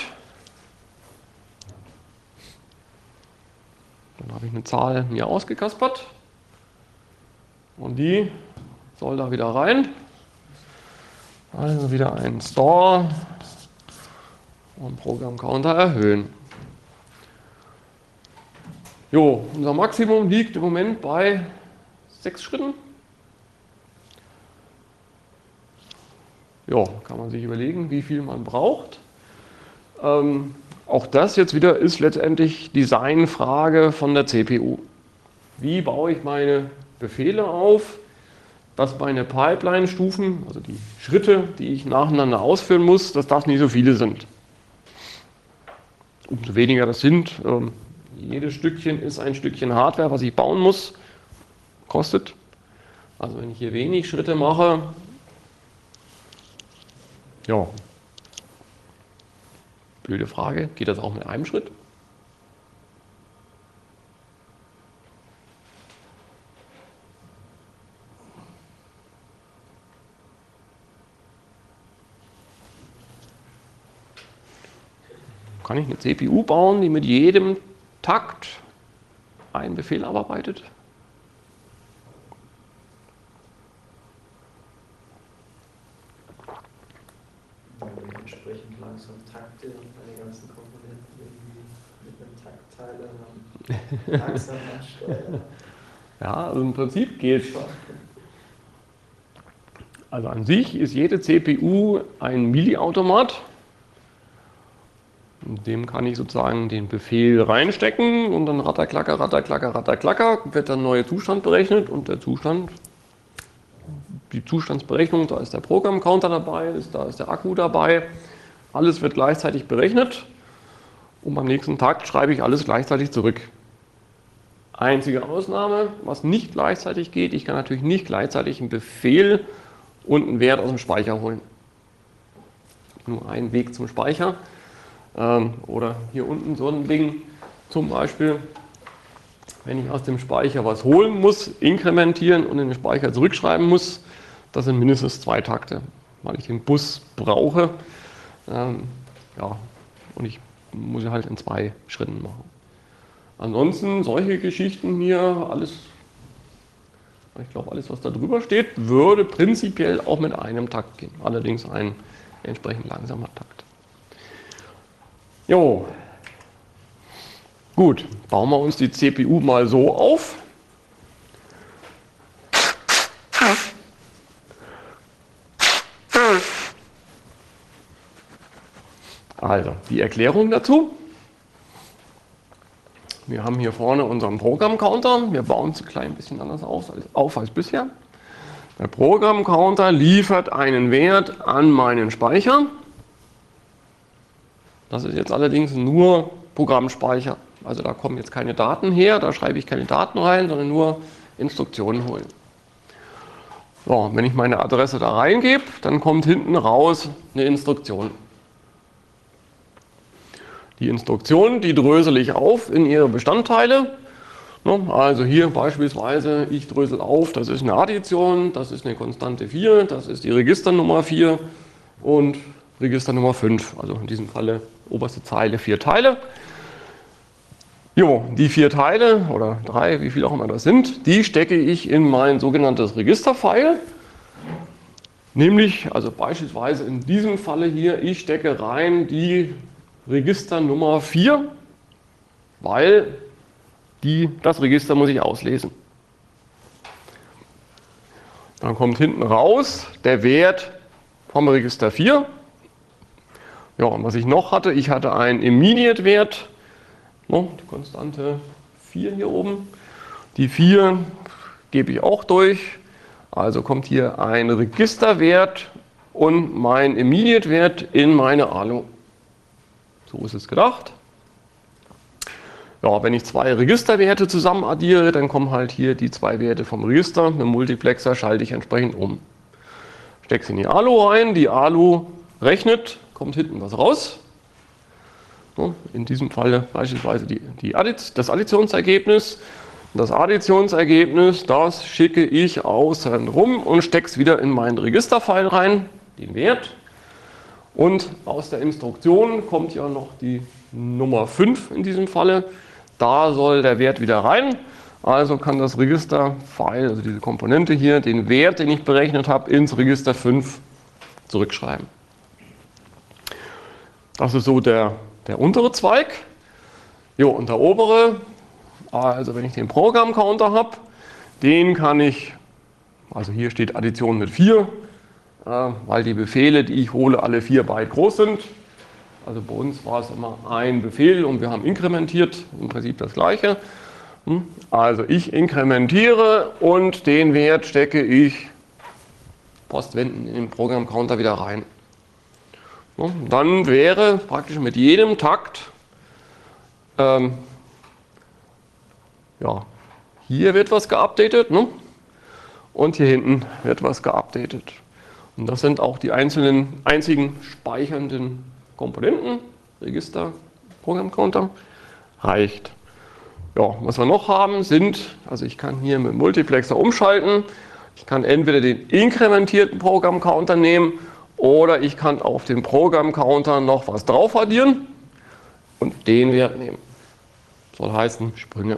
Dann habe ich eine Zahl mir ausgekaspert. Und die soll da wieder rein. Also wieder ein Store und Programmcounter erhöhen. Jo, unser Maximum liegt im Moment bei 6 Schritten. Ja, kann man sich überlegen, wie viel man braucht. Auch das jetzt wieder ist letztendlich Designfrage von der CPU. wie baue ich meine Befehle auf, dass meine Pipeline-Stufen, also die Schritte, die ich nacheinander ausführen muss, dass das nicht so viele sind. Umso weniger das sind, jedes Stückchen ist ein Stückchen Hardware, was ich bauen muss, kostet. Also wenn ich hier wenig Schritte mache, ja, blöde Frage, geht das auch mit einem Schritt? Kann ich eine CPU bauen, die mit jedem Takt einen Befehl abarbeitet? Weil wir entsprechend langsam Takte und meine ganzen Komponenten irgendwie mit einem Taktteiler langsam ansteuern. Ja, also im Prinzip geht es. Also an sich ist jede CPU ein Milliautomat. In dem kann ich sozusagen den Befehl reinstecken und dann ratterklacker, ratterklacker, ratterklacker, wird dann ein neuer Zustand berechnet und der Zustand, die Zustandsberechnung, da ist der Programmcounter dabei, da ist der Akku dabei, alles wird gleichzeitig berechnet und beim nächsten Tag schreibe ich alles gleichzeitig zurück. Einzige Ausnahme, was nicht gleichzeitig geht, ich kann natürlich nicht gleichzeitig einen Befehl und einen Wert aus dem Speicher holen. Nur ein Weg zum Speicher. Oder hier unten so ein Ding zum Beispiel, wenn ich aus dem Speicher was holen muss, inkrementieren und in den Speicher zurückschreiben muss, das sind mindestens 2 Takte, weil ich den Bus brauche. Ja, und ich muss ihn halt in 2 Schritten machen. Ansonsten solche Geschichten hier, alles, ich glaube alles was da drüber steht, würde prinzipiell auch mit einem Takt gehen, allerdings ein entsprechend langsamer Takt. Jo, gut, bauen wir uns die CPU mal so auf. Also, die Erklärung dazu. Wir haben hier vorne unseren Programmcounter. Wir bauen es ein klein bisschen anders auf als bisher. Der Programmcounter liefert einen Wert an meinen Speicher. Das ist jetzt allerdings nur Programmspeicher. Also da kommen jetzt keine Daten her, da schreibe ich keine Daten rein, sondern nur Instruktionen holen. So, wenn ich meine Adresse da reingebe, dann kommt hinten raus eine Instruktion. Die Instruktion, die drösel ich auf in ihre Bestandteile. Also hier beispielsweise, ich drösel auf, das ist eine Addition, das ist eine Konstante 4, das ist die Registernummer 4 und Registernummer 5, also in diesem Falle oberste Zeile 4 Teile. Jo, die 4 Teile oder 3, wie viel auch immer das sind, die stecke ich in mein sogenanntes Registerfile. Nämlich, also beispielsweise in diesem Falle hier, ich stecke rein die Registernummer 4, weil das Register muss ich auslesen. Dann kommt hinten raus der Wert vom Register 4. Ja, und was ich noch hatte, ich hatte einen Immediate-Wert, die Konstante 4 hier oben. Die 4 gebe ich auch durch, also kommt hier ein Registerwert und mein Immediate-Wert in meine ALU. So ist es gedacht. Ja, wenn ich 2 Registerwerte zusammen addiere, dann kommen halt hier die 2 Werte vom Register. Mit dem Multiplexer schalte ich entsprechend um. Stecke es in die ALU rein, die ALU rechnet, kommt hinten was raus. In diesem Fall beispielsweise das Additionsergebnis. Das Additionsergebnis, das schicke ich außen rum und stecke es wieder in meinen Registerfile rein, den Wert. Und aus der Instruktion kommt ja noch die Nummer 5 in diesem Falle. Da soll der Wert wieder rein. Also kann das Registerfile, also diese Komponente hier, den Wert, den ich berechnet habe, ins Register 5 zurückschreiben. Das ist so der untere Zweig. Jo, und der obere, also wenn ich den Programmcounter habe, den kann ich, also hier steht Addition mit 4, weil die Befehle, die ich hole, alle 4 Byte groß sind. Also bei uns war es immer ein Befehl und wir haben inkrementiert, im Prinzip das gleiche. Also ich inkrementiere und den Wert stecke ich postwendend in den Programmcounter wieder rein. Dann wäre praktisch mit jedem Takt, ja, hier wird was geupdatet, ne? Und hier hinten wird was geupdatet. Und das sind auch die einzigen speichernden Komponenten, Register, Programmcounter, reicht. Ja, was wir noch haben sind, also ich kann hier mit dem Multiplexer umschalten, ich kann entweder den inkrementierten Programmcounter nehmen oder ich kann auf den Programmcounter noch was drauf addieren und den Wert nehmen. Soll heißen Sprünge.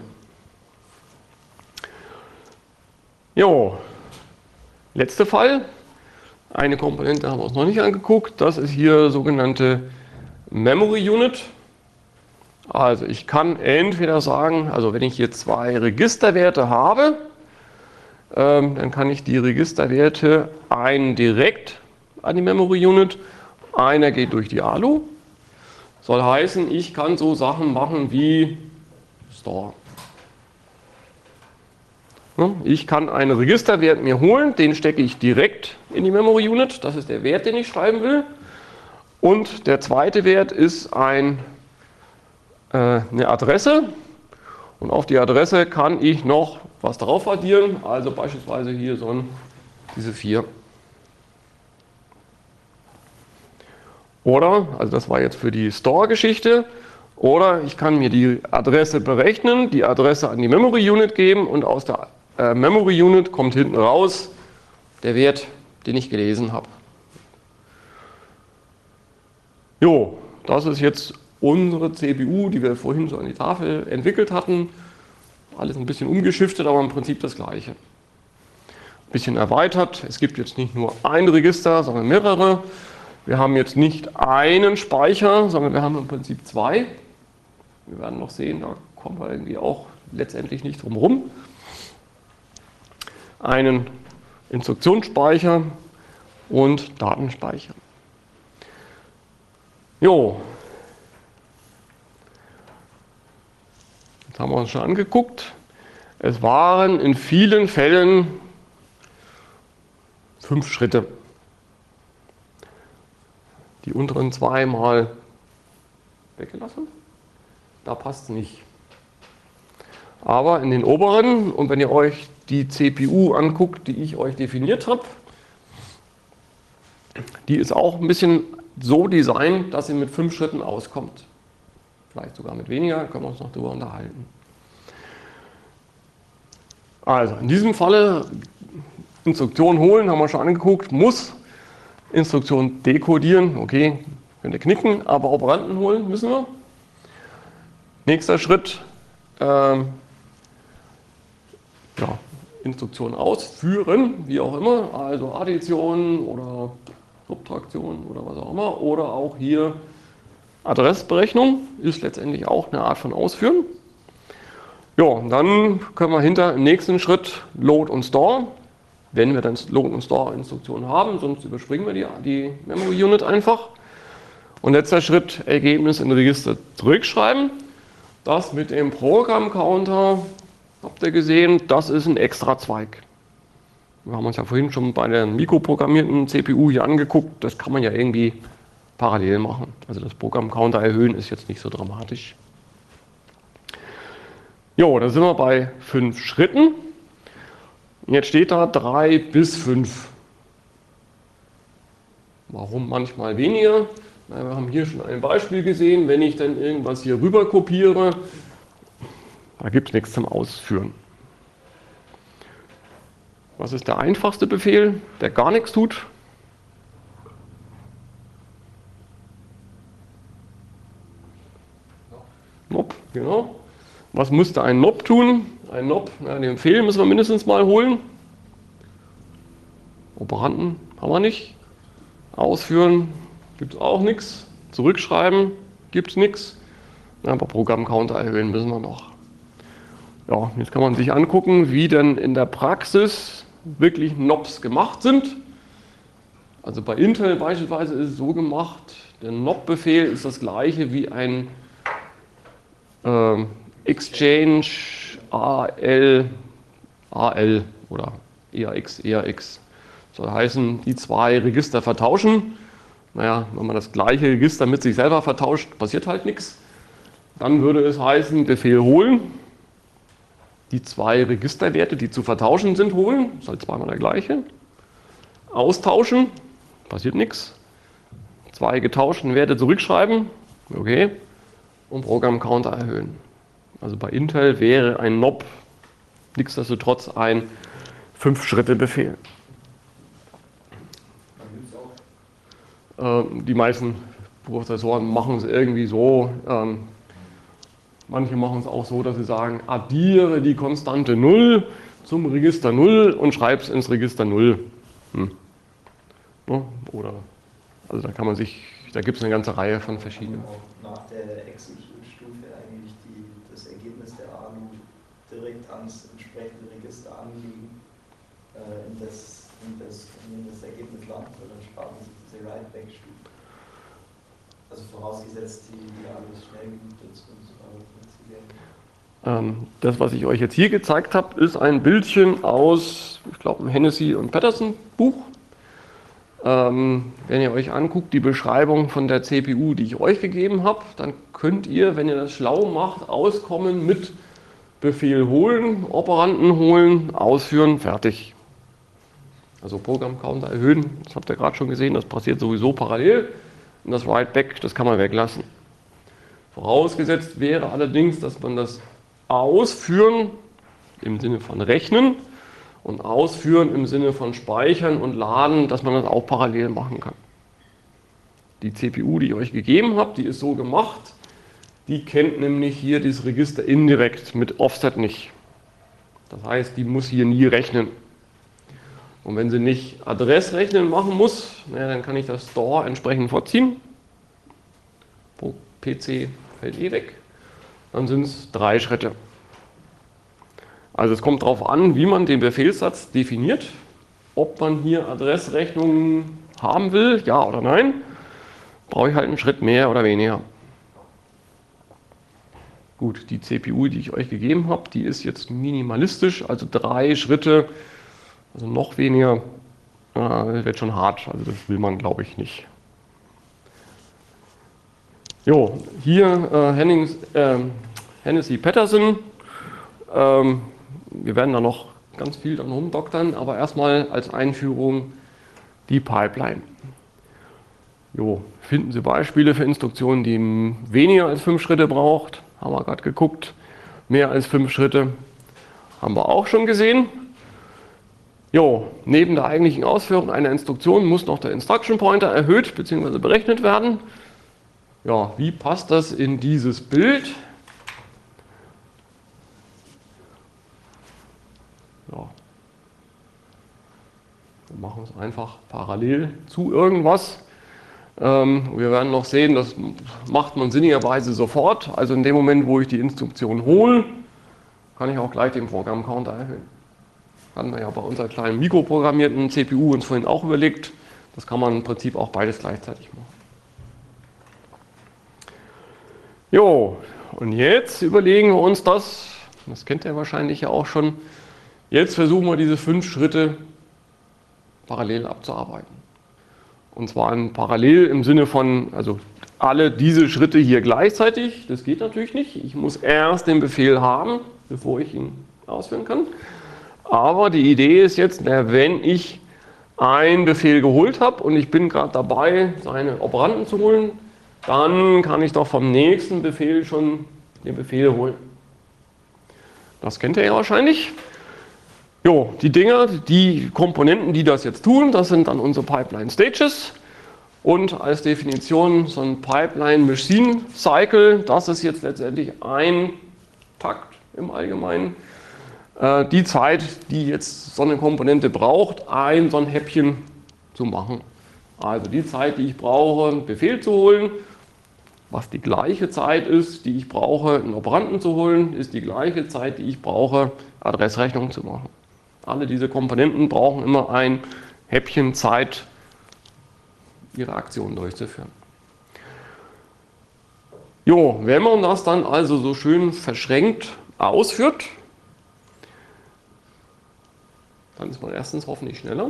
Jo, letzter Fall. Eine Komponente haben wir uns noch nicht angeguckt. Das ist hier sogenannte Memory Unit. Also ich kann entweder sagen, also wenn ich hier zwei Registerwerte habe, dann kann ich die Registerwerte einen direkt an die Memory Unit, einer geht durch die ALU. Soll heißen, ich kann so Sachen machen wie Store. Ich kann einen Registerwert mir holen, den stecke ich direkt in die Memory Unit, das ist der Wert, den ich schreiben will. Und der zweite Wert ist eine Adresse und auf die Adresse kann ich noch was drauf addieren, also beispielsweise hier diese 4. Oder, also das war jetzt für die Store-Geschichte, oder ich kann mir die Adresse berechnen, die Adresse an die Memory Unit geben und aus der Memory Unit kommt hinten raus der Wert, den ich gelesen habe. Jo, das ist jetzt unsere CPU, die wir vorhin so an die Tafel entwickelt hatten. Alles ein bisschen umgeschiftet, aber im Prinzip das Gleiche. Ein bisschen erweitert. Es gibt jetzt nicht nur ein Register, sondern mehrere. Wir haben jetzt nicht einen Speicher, sondern wir haben im Prinzip zwei. Wir werden noch sehen, da kommen wir irgendwie auch letztendlich nicht drum herum. Einen Instruktionsspeicher und Datenspeicher. Jo. Das haben wir uns schon angeguckt. Es waren in vielen Fällen 5 Schritte. Die unteren 2 mal weggelassen. Da passt es nicht. Aber in den oberen, und wenn ihr euch die CPU anguckt, die ich euch definiert habe, die ist auch ein bisschen so designt, dass sie mit 5 Schritten auskommt. Vielleicht sogar mit weniger, können wir uns noch darüber unterhalten. Also in diesem Falle Instruktion holen, haben wir schon angeguckt, muss Instruktion dekodieren, okay, könnt ihr knicken, aber Operanten holen müssen wir. Nächster Schritt, ja, Instruktion ausführen, wie auch immer, also Addition oder Subtraktion oder was auch immer, oder auch hier Adressberechnung ist letztendlich auch eine Art von Ausführen. Ja, und dann können wir im nächsten Schritt Load und Store, wenn wir dann Load und Store Instruktionen haben, sonst überspringen wir die Memory Unit einfach. Und letzter Schritt, Ergebnis in Register zurückschreiben. Das mit dem Programmcounter, habt ihr gesehen, das ist ein extra Zweig. Wir haben uns ja vorhin schon bei der mikroprogrammierten CPU hier angeguckt, das kann man ja irgendwie parallel machen. Also das Programmcounter erhöhen ist jetzt nicht so dramatisch. Jo, da sind wir bei 5 Schritten. Jetzt steht da 3 bis 5. Warum manchmal weniger? Na, wir haben hier schon ein Beispiel gesehen, wenn ich dann irgendwas hier rüber kopiere, da gibt es nichts zum Ausführen. Was ist der einfachste Befehl, der gar nichts tut? Nob, genau. Was müsste ein Nob tun? Ein Nob, den Befehl müssen wir mindestens mal holen. Operanten haben wir nicht. Ausführen gibt es auch nichts. Zurückschreiben gibt es nichts. Aber Programmcounter erhöhen müssen wir noch. Ja, jetzt kann man sich angucken, wie denn in der Praxis wirklich Nobs gemacht sind. Also bei Intel beispielsweise ist es so gemacht, der Nob-Befehl ist das gleiche wie ein Exchange AL, AL oder EAX, EAX. Soll heißen, die zwei Register vertauschen. Naja, wenn man das gleiche Register mit sich selber vertauscht, passiert halt nichts. Dann würde es heißen, Befehl holen. Die zwei Registerwerte, die zu vertauschen sind, holen. Das ist halt zweimal der gleiche. Austauschen, passiert nichts. Zwei getauschten Werte zurückschreiben, okay. Und Programmcounter erhöhen. Also bei Intel wäre ein NOP nichtsdestotrotz ein 5-Schritte-Befehl. Die meisten Prozessoren machen es irgendwie so. Manche machen es auch so, dass sie sagen, addiere die Konstante 0 zum Register 0 und schreibe es ins Register 0. Oder, also da kann man sich, da gibt es eine ganze Reihe von verschiedenen. Auch nach der Execute-Stufe eigentlich das Ergebnis der ALU direkt ans entsprechende Register anlegen, in das Ergebnis landet, und dann spart man sich diese Write-Back-Stufe. Also vorausgesetzt, die ALU ist schnell genug dazu und zugänglich. Das, was ich euch jetzt hier gezeigt habe, ist ein Bildchen aus, ich glaube, einem Hennessy und Patterson Buch. Wenn ihr euch anguckt, die Beschreibung von der CPU, die ich euch gegeben habe, dann könnt ihr, wenn ihr das schlau macht, auskommen mit Befehl holen, Operanten holen, ausführen, fertig. Also Programmcounter erhöhen, das habt ihr gerade schon gesehen, das passiert sowieso parallel. Und das Write-Back, das kann man weglassen. Vorausgesetzt wäre allerdings, dass man das Ausführen im Sinne von Rechnen und Ausführen im Sinne von Speichern und Laden, dass man das auch parallel machen kann. Die CPU, die ich euch gegeben habe, die ist so gemacht, die kennt nämlich hier dieses Register indirekt, mit Offset nicht. Das heißt, die muss hier nie rechnen. Und wenn sie nicht Adressrechnen machen muss, dann kann ich das Store entsprechend vorziehen. PC fällt eh weg. Dann sind es 3 Schritte. Also es kommt darauf an, wie man den Befehlssatz definiert, ob man hier Adressrechnungen haben will, ja oder nein. Brauche ich halt einen Schritt mehr oder weniger. Gut, die CPU, die ich euch gegeben habe, die ist jetzt minimalistisch, also 3 Schritte, also noch weniger, wird schon hart, also das will man, glaube ich, nicht. Jo, hier Hennessy Patterson. Wir werden da noch ganz viel dran rumdoktern, aber erstmal als Einführung die Pipeline. Jo, finden Sie Beispiele für Instruktionen, die weniger als 5 Schritte braucht. Haben wir gerade geguckt. Mehr als 5 Schritte haben wir auch schon gesehen. Jo, neben der eigentlichen Ausführung einer Instruktion muss noch der Instruction Pointer erhöht bzw. berechnet werden. Ja, wie passt das in dieses Bild? Ja. Wir machen es einfach parallel zu irgendwas. Wir werden noch sehen, das macht man sinnigerweise sofort. Also in dem Moment, wo ich die Instruktion hole, kann ich auch gleich den Programmcounter erhöhen. Hatten wir ja bei unserer kleinen mikroprogrammierten CPU uns vorhin auch überlegt. Das kann man im Prinzip auch beides gleichzeitig machen. Jo, und jetzt überlegen wir uns das kennt ihr wahrscheinlich ja auch schon. Jetzt versuchen wir diese 5 Schritte parallel abzuarbeiten. Und zwar parallel im Sinne von, also alle diese Schritte hier gleichzeitig, das geht natürlich nicht. Ich muss erst den Befehl haben, bevor ich ihn ausführen kann. Aber die Idee ist jetzt, wenn ich einen Befehl geholt habe und ich bin gerade dabei, seine Operanten zu holen, dann kann ich doch vom nächsten Befehl schon den Befehl holen. Das kennt ihr ja wahrscheinlich. Jo, die Dinger, die Komponenten, die das jetzt tun, das sind dann unsere Pipeline Stages. Und als Definition so ein Pipeline Machine Cycle, das ist jetzt letztendlich ein Takt im Allgemeinen. Die Zeit, die jetzt so eine Komponente braucht, so ein Häppchen zu machen. Also die Zeit, die ich brauche, einen Befehl zu holen, was die gleiche Zeit ist, die ich brauche, einen Operanten zu holen, ist die gleiche Zeit, die ich brauche, Adressrechnungen zu machen. Alle diese Komponenten brauchen immer ein Häppchen Zeit, ihre Aktion durchzuführen. Jo, wenn man das dann also so schön verschränkt ausführt, Dann ist man erstens hoffentlich schneller.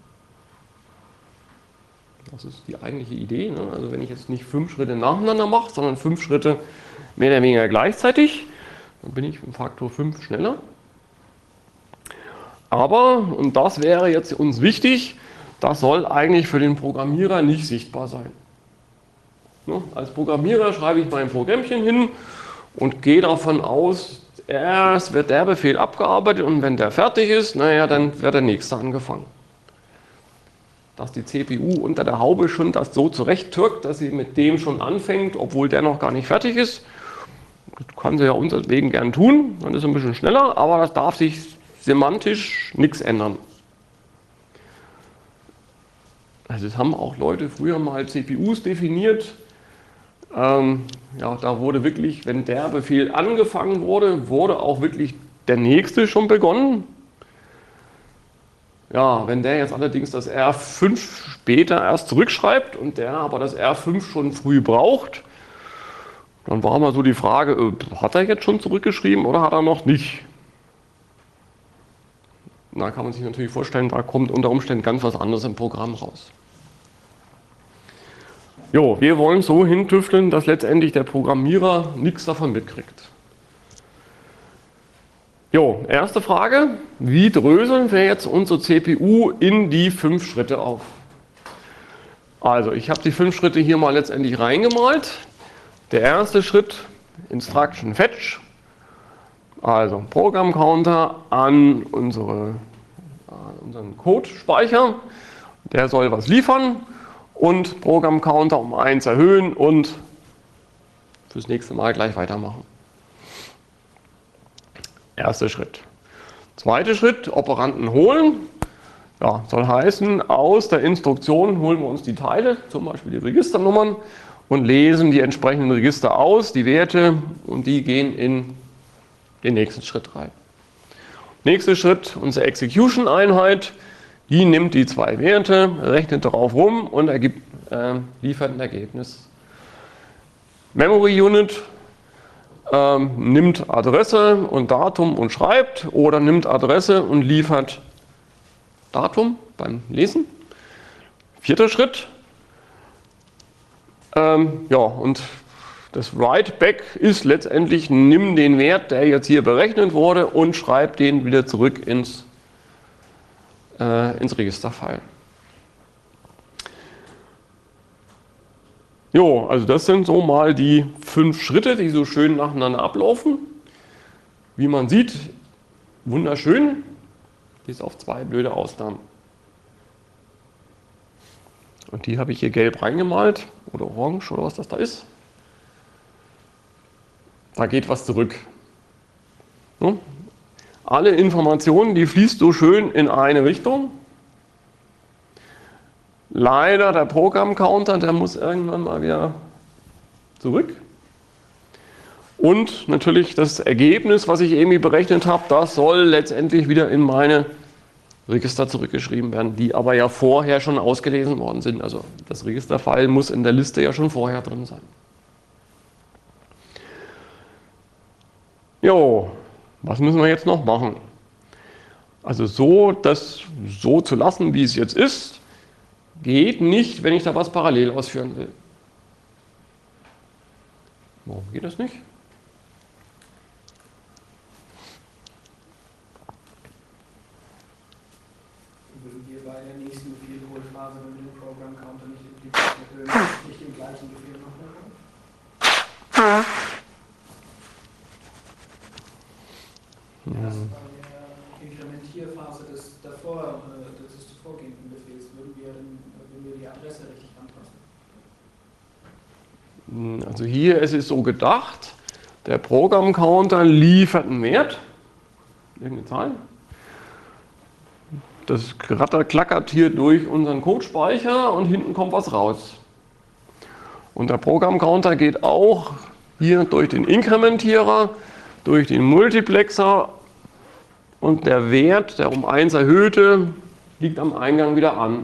Das ist die eigentliche Idee. Ne? Also wenn ich jetzt nicht 5 Schritte nacheinander mache, sondern 5 Schritte mehr oder weniger gleichzeitig, dann bin ich im Faktor 5 schneller. Aber, und das wäre jetzt uns wichtig, das soll eigentlich für den Programmierer nicht sichtbar sein. Ne? Als Programmierer schreibe ich mein Programmchen hin und gehe davon aus, erst wird der Befehl abgearbeitet und wenn der fertig ist, naja, dann wird der nächste angefangen. Dass die CPU unter der Haube schon das so zurechttürkt, dass sie mit dem schon anfängt, obwohl der noch gar nicht fertig ist. Das kann sie ja unseretwegen gern tun, dann ist es ein bisschen schneller, aber das darf sich semantisch nichts ändern. Also es haben auch Leute früher mal CPUs definiert. Ja, da wurde wirklich, wenn der Befehl angefangen wurde, wurde auch wirklich der nächste schon begonnen. Ja, wenn der jetzt allerdings das R5 später erst zurückschreibt und der aber das R5 schon früh braucht, dann war mal so die Frage, hat er jetzt schon zurückgeschrieben oder hat er noch nicht? Da kann man sich natürlich vorstellen, da kommt unter Umständen ganz was anderes im Programm raus. Jo, wir wollen so hintüfteln, dass letztendlich der Programmierer nichts davon mitkriegt. Jo, erste Frage, wie dröseln wir jetzt unsere CPU in die 5 Schritte auf? Also, ich habe die 5 Schritte hier mal letztendlich reingemalt. Der erste Schritt, Instruction Fetch, also Program Counter an unseren Code-Speicher, der soll was liefern und Program Counter um 1 erhöhen und fürs nächste Mal gleich weitermachen. Erster Schritt. Zweiter Schritt, Operanten holen. Ja, soll heißen, aus der Instruktion holen wir uns die Teile, zum Beispiel die Registernummern, und lesen die entsprechenden Register aus, die Werte, und die gehen in den nächsten Schritt rein. Nächster Schritt, unsere Execution-Einheit, die nimmt die 2 Werte, rechnet darauf rum und liefert ein Ergebnis. Memory Unit nimmt Adresse und Datum und schreibt oder nimmt Adresse und liefert Datum beim Lesen. Vierter Schritt. Ja, und das Write-Back ist letztendlich, nimm den Wert, der jetzt hier berechnet wurde, und schreib den wieder zurück ins Registerfile. Jo, also das sind so mal die 5 Schritte, die so schön nacheinander ablaufen. Wie man sieht, wunderschön, bis auf 2 blöde Ausnahmen. Und die habe ich hier gelb reingemalt oder orange oder was das da ist. Da geht was zurück. So. Alle Informationen, die fließt so schön in eine Richtung. Leider der Programm-Counter, der muss irgendwann mal wieder zurück. Und natürlich das Ergebnis, was ich eben berechnet habe, das soll letztendlich wieder in meine Register zurückgeschrieben werden, die aber ja vorher schon ausgelesen worden sind. Also das Registerfile muss in der Liste ja schon vorher drin sein. Jo, was müssen wir jetzt noch machen? Also das so zu lassen, wie es jetzt ist, geht nicht, wenn ich da was parallel ausführen will. Warum geht das nicht? Würden wir bei der nächsten Befehlholphase, wenn wir den Program Counter nicht erhöhen, nicht den gleichen Befehl nochmal haben? Erst bei der Inkrementierphase des zuvorgehenden Befehls würden wir die Adresse richtig anpassen. Also hier ist es so gedacht, der Programm-Counter liefert einen Wert, irgendeine Zahl. Das klackert hier durch unseren Codespeicher und hinten kommt was raus. Und der Programm-Counter geht auch hier durch den Inkrementierer, durch den Multiplexer, und der Wert, der um 1 erhöhte, liegt am Eingang wieder an.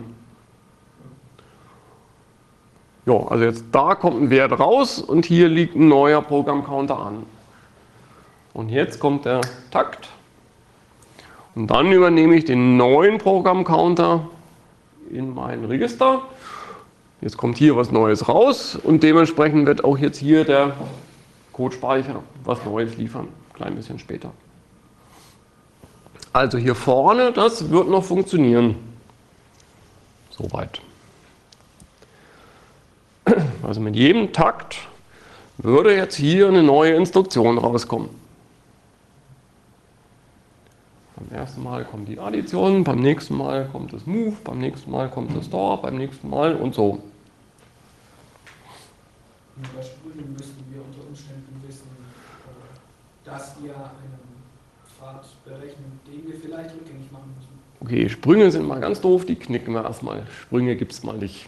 Ja, also jetzt da kommt ein Wert raus und hier liegt ein neuer Programm-Counter an. Und jetzt kommt der Takt Und dann übernehme ich den neuen Programmcounter in mein Register. Jetzt kommt hier was Neues raus und dementsprechend wird auch jetzt hier der Codespeicher was Neues liefern, ein klein bisschen später. Also hier vorne, das wird noch funktionieren. Soweit. Also mit jedem Takt würde jetzt hier eine neue Instruktion rauskommen. Beim ersten Mal kommt die Addition, beim nächsten Mal kommt das Move, beim nächsten Mal kommt das Store, beim nächsten Mal und so. Bei Sprüngen müssten wir unter Umständen wissen, dass wir einen Pfad berechnen, den wir vielleicht rückgängig machen müssen. Okay, Sprünge sind mal ganz doof, die knicken wir erstmal. Sprünge gibt es mal nicht.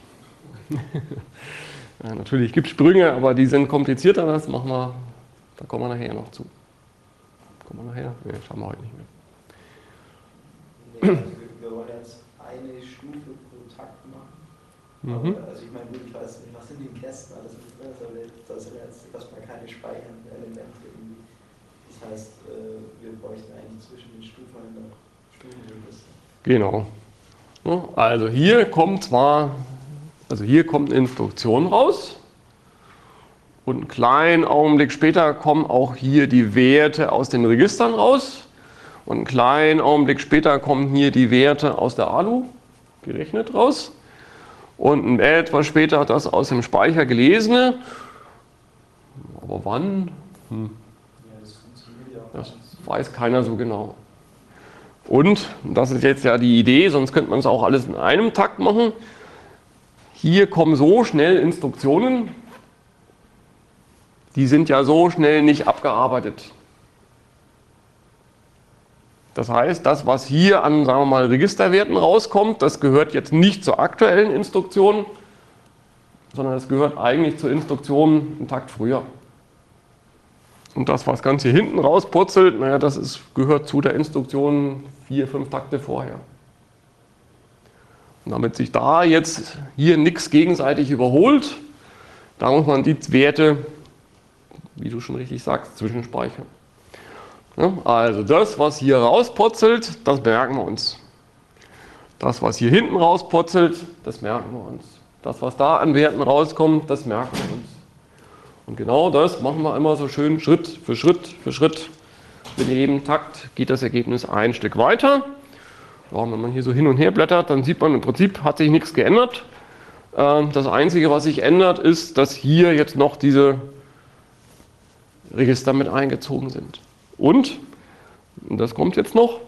Ja, natürlich gibt es Sprünge, aber die sind komplizierter, das machen wir, da kommen wir nachher noch zu. Kommen wir nachher? Nee, schauen wir heute nicht mehr. Nee, also wir wollen jetzt eine Stufe pro Takt machen. Aber, also ich meine, gut, ich weiß nicht, was in den Kästen alles mit drin ist, aber das sind jetzt erstmal keine speichernden Elemente irgendwie. Das heißt, wir bräuchten eigentlich zwischen den Stufen noch Stufenregister. Genau. Also hier kommt eine Instruktion raus und einen kleinen Augenblick später kommen auch hier die Werte aus den Registern raus und einen kleinen Augenblick später kommen hier die Werte aus der ALU gerechnet raus und etwas später das aus dem Speicher gelesene. Aber wann? Ja, das funktioniert ja auch. Das weiß keiner so genau. Und, das ist jetzt ja die Idee, sonst könnte man es auch alles in einem Takt machen. Hier kommen so schnell Instruktionen, die sind ja so schnell nicht abgearbeitet. Das heißt, das, was hier an, sagen wir mal, Registerwerten rauskommt, das gehört jetzt nicht zur aktuellen Instruktion, sondern das gehört eigentlich zur Instruktion einen Takt früher. Und das, was ganz hier hinten rauspurzelt, naja, das gehört zu der Instruktion 4, 5 Takte vorher. Und damit sich da jetzt hier nichts gegenseitig überholt, da muss man die Werte, wie du schon richtig sagst, zwischenspeichern. Ja, also das, was hier rauspurzelt, das merken wir uns. Das, was hier hinten rauspurzelt, das merken wir uns. Das, was da an Werten rauskommt, das merken wir uns. Und genau das machen wir immer so schön Schritt für Schritt für Schritt. Mit jedem Takt geht das Ergebnis ein Stück weiter. Ja, wenn man hier so hin und her blättert, dann sieht man, im Prinzip hat sich nichts geändert. Das Einzige, was sich ändert, ist, dass hier jetzt noch diese Register mit eingezogen sind. Und das kommt jetzt noch,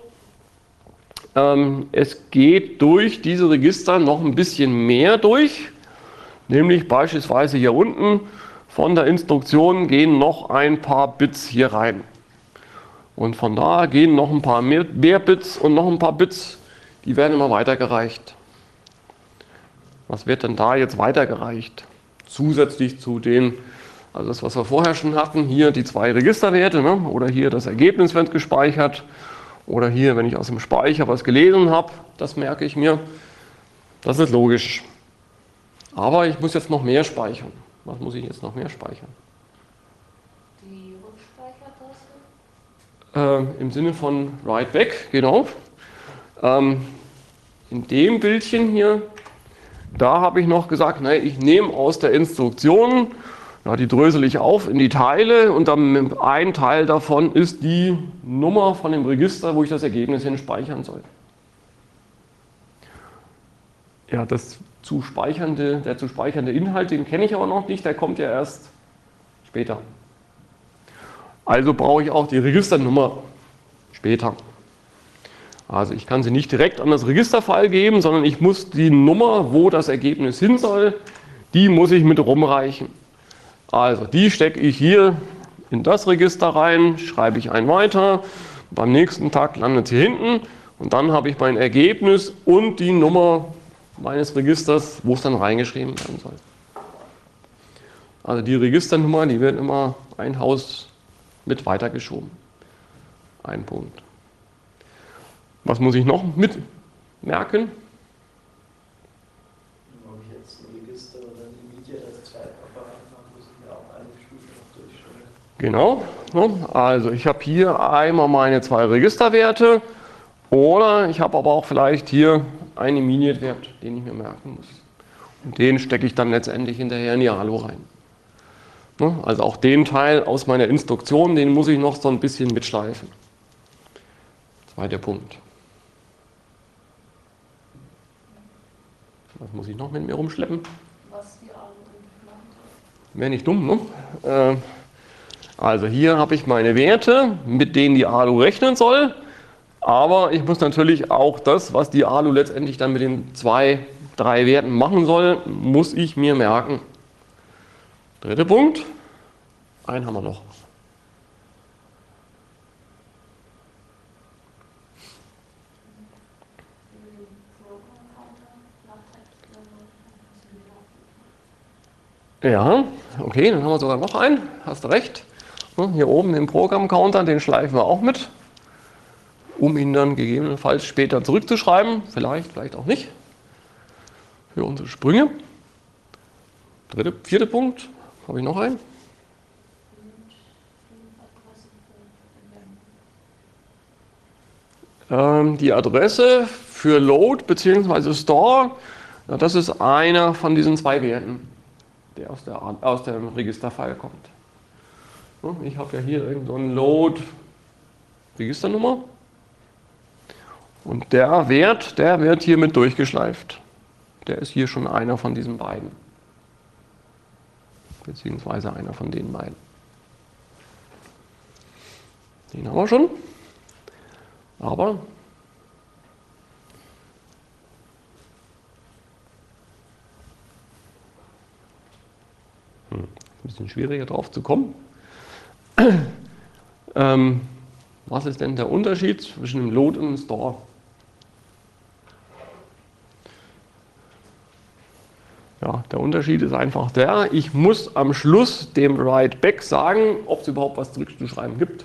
es geht durch diese Register noch ein bisschen mehr durch, nämlich beispielsweise hier unten von der Instruktion gehen noch ein paar Bits hier rein. Und von da gehen noch ein paar mehr Bits und noch ein paar Bits, die werden immer weitergereicht. Was wird denn da jetzt weitergereicht? Zusätzlich zu den, also das, was wir vorher schon hatten, hier die 2 Registerwerte, ne? Oder hier das Ergebnis wird gespeichert, oder hier, wenn ich aus dem Speicher was gelesen habe, das merke ich mir. Das ist logisch. Aber ich muss jetzt noch mehr speichern. Was muss ich jetzt noch mehr speichern? Die Rückspeichertaste? Im Sinne von Write Back, genau. In dem Bildchen hier, da habe ich noch gesagt, ne, ich nehme aus der Instruktion, ja, die drösel ich auf in die Teile und dann ein Teil davon ist die Nummer von dem Register, wo ich das Ergebnis hin speichern soll. Ja, der zu speichernde Inhalt, den kenne ich aber noch nicht, der kommt ja erst später. Also brauche ich auch die Registernummer später. Also ich kann sie nicht direkt an das Registerfile geben, sondern ich muss die Nummer, wo das Ergebnis hin soll, die muss ich mit rumreichen. Also die stecke ich hier in das Register rein, schreibe ich ein weiter, beim nächsten Tag landet sie hinten und dann habe ich mein Ergebnis und die Nummer meines Registers, wo es dann reingeschrieben werden soll. Also die Registernummer, die wird immer ein Haus mit weitergeschoben. Ein Punkt. Was muss ich noch mitmerken? Ob ich jetzt ein Register oder ein Immediate als Zweitapparat mache, muss ich mir auch eine Stufe noch durchschauen. Genau. Also ich habe hier einmal meine 2 Registerwerte Oder ich habe aber auch vielleicht hier einen Immediate-Wert, den ich mir merken muss. Und den stecke ich dann letztendlich hinterher in die ALU rein. Ne? Also auch den Teil aus meiner Instruktion, den muss ich noch so ein bisschen mitschleifen. Zweiter Punkt. Was muss ich noch mit mir rumschleppen? Was die Alu implant hat. Wäre nicht dumm, ne? Also hier habe ich meine Werte, mit denen die ALU rechnen soll. Aber ich muss natürlich auch das, was die ALU letztendlich dann mit den 2, 3 Werten machen soll, muss ich mir merken. Dritter Punkt. Einen haben wir noch. Ja, okay, dann haben wir sogar noch einen. Hast du recht. Hier oben den Programm-Counter, den schleifen wir auch mit, um ihn dann gegebenenfalls später zurückzuschreiben. Vielleicht auch nicht. Für unsere Sprünge. Vierter Punkt. Habe ich noch einen? Die Adresse für Load bzw. Store, ja, das ist einer von diesen 2 Werten, der aus dem Registerfile kommt. Ich habe ja hier irgendeinen Load-Registernummer und der Wert, der wird hier mit durchgeschleift. Der ist hier schon einer von diesen beiden, beziehungsweise einer von den beiden. Den haben wir schon, aber ein bisschen schwieriger drauf zu kommen. Was ist denn der Unterschied zwischen dem Load und dem Store? Ja, der Unterschied ist einfach der, ich muss am Schluss dem Write-Back sagen, ob es überhaupt was zurückzuschreiben gibt.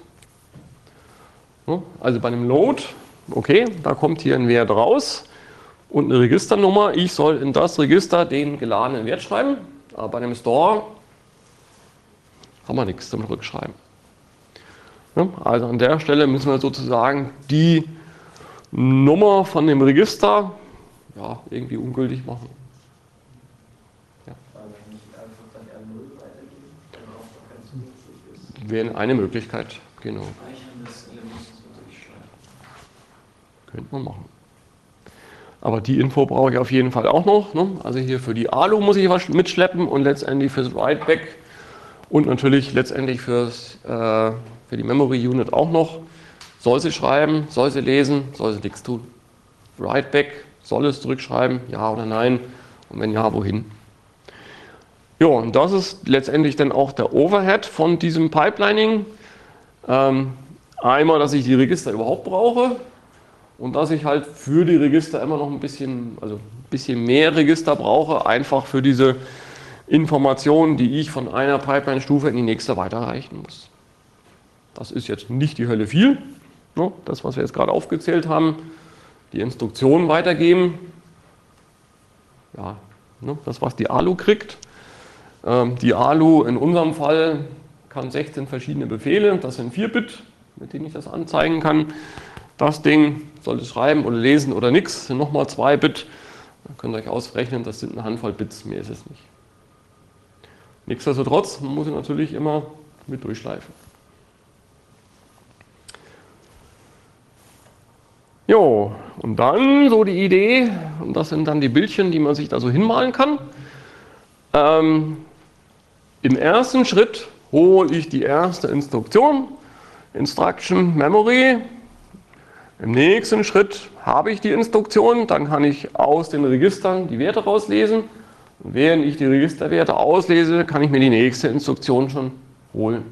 Also bei einem Load, okay, da kommt hier ein Wert raus und eine Registernummer. Ich soll in das Register den geladenen Wert schreiben, aber bei einem Store haben wir nichts zum Rückschreiben. Also an der Stelle müssen wir sozusagen die Nummer von dem Register ja, irgendwie ungültig machen. Ja. Wäre eine Möglichkeit, genau. Könnte man machen. Aber die Info brauche ich auf jeden Fall auch noch. Ne? Also hier für die ALU muss ich was mitschleppen und letztendlich fürs Write-Back und natürlich letztendlich für die Memory Unit auch noch. Soll sie schreiben, soll sie lesen, soll sie nichts tun. Write-Back, soll es zurückschreiben, ja oder nein? Und wenn ja, wohin? Ja, und das ist letztendlich dann auch der Overhead von diesem Pipelining. Einmal, dass ich die Register überhaupt brauche und dass ich halt für die Register immer noch ein bisschen mehr Register brauche, einfach für diese Informationen, die ich von einer Pipeline-Stufe in die nächste weiterreichen muss. Das ist jetzt nicht die Hölle viel. Das, was wir jetzt gerade aufgezählt haben, die Instruktionen weitergeben, ja, das, was die ALU kriegt. Die ALU in unserem Fall kann 16 verschiedene Befehle, das sind 4 Bit, mit denen ich das anzeigen kann. Das Ding soll es schreiben oder lesen oder nichts, sind nochmal 2 Bit. Dann könnt ihr euch ausrechnen, das sind eine Handvoll Bits, mehr ist es nicht. Nichtsdestotrotz muss ich natürlich immer mit durchschleifen. Jo, und dann so die Idee, und das sind dann die Bildchen, die man sich da so hinmalen kann. Im ersten Schritt hole ich die erste Instruktion, Instruction Memory. Im nächsten Schritt habe ich die Instruktion, dann kann ich aus den Registern die Werte rauslesen. Und während ich die Registerwerte auslese, kann ich mir die nächste Instruktion schon holen.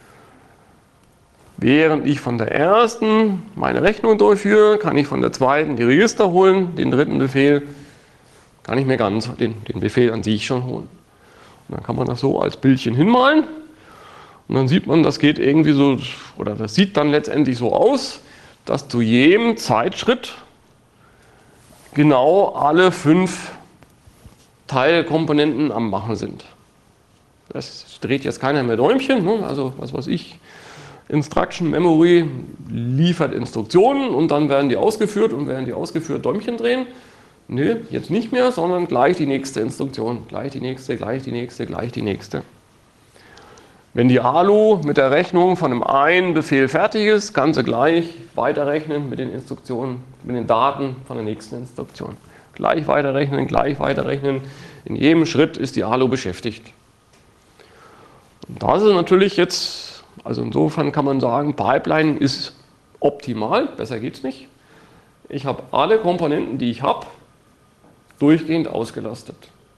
Während ich von der ersten meine Rechnung durchführe, kann ich von der zweiten die Register holen, den dritten Befehl kann ich mir ganz den Befehl an sich schon holen. Und dann kann man das so als Bildchen hinmalen und dann sieht man, das geht irgendwie so, oder das sieht dann letztendlich so aus, dass zu jedem Zeitschritt genau alle 5 Teilkomponenten am Machen sind. Das dreht jetzt keiner mehr Däumchen, ne? Also was weiß ich. Instruction Memory liefert Instruktionen und dann werden die ausgeführt und werden die ausgeführt Däumchen drehen. Nö, jetzt nicht mehr, sondern gleich die nächste Instruktion. Gleich die nächste, gleich die nächste, gleich die nächste. Wenn die ALU mit der Rechnung von einem einen Befehl fertig ist, kann sie gleich weiterrechnen mit den Instruktionen, mit den Daten von der nächsten Instruktion. Gleich weiterrechnen, gleich weiterrechnen. In jedem Schritt ist die ALU beschäftigt. Und das ist natürlich jetzt, also insofern kann man sagen, Pipeline ist optimal, besser geht es nicht. Ich habe alle Komponenten, die ich habe, durchgehend ausgelastet.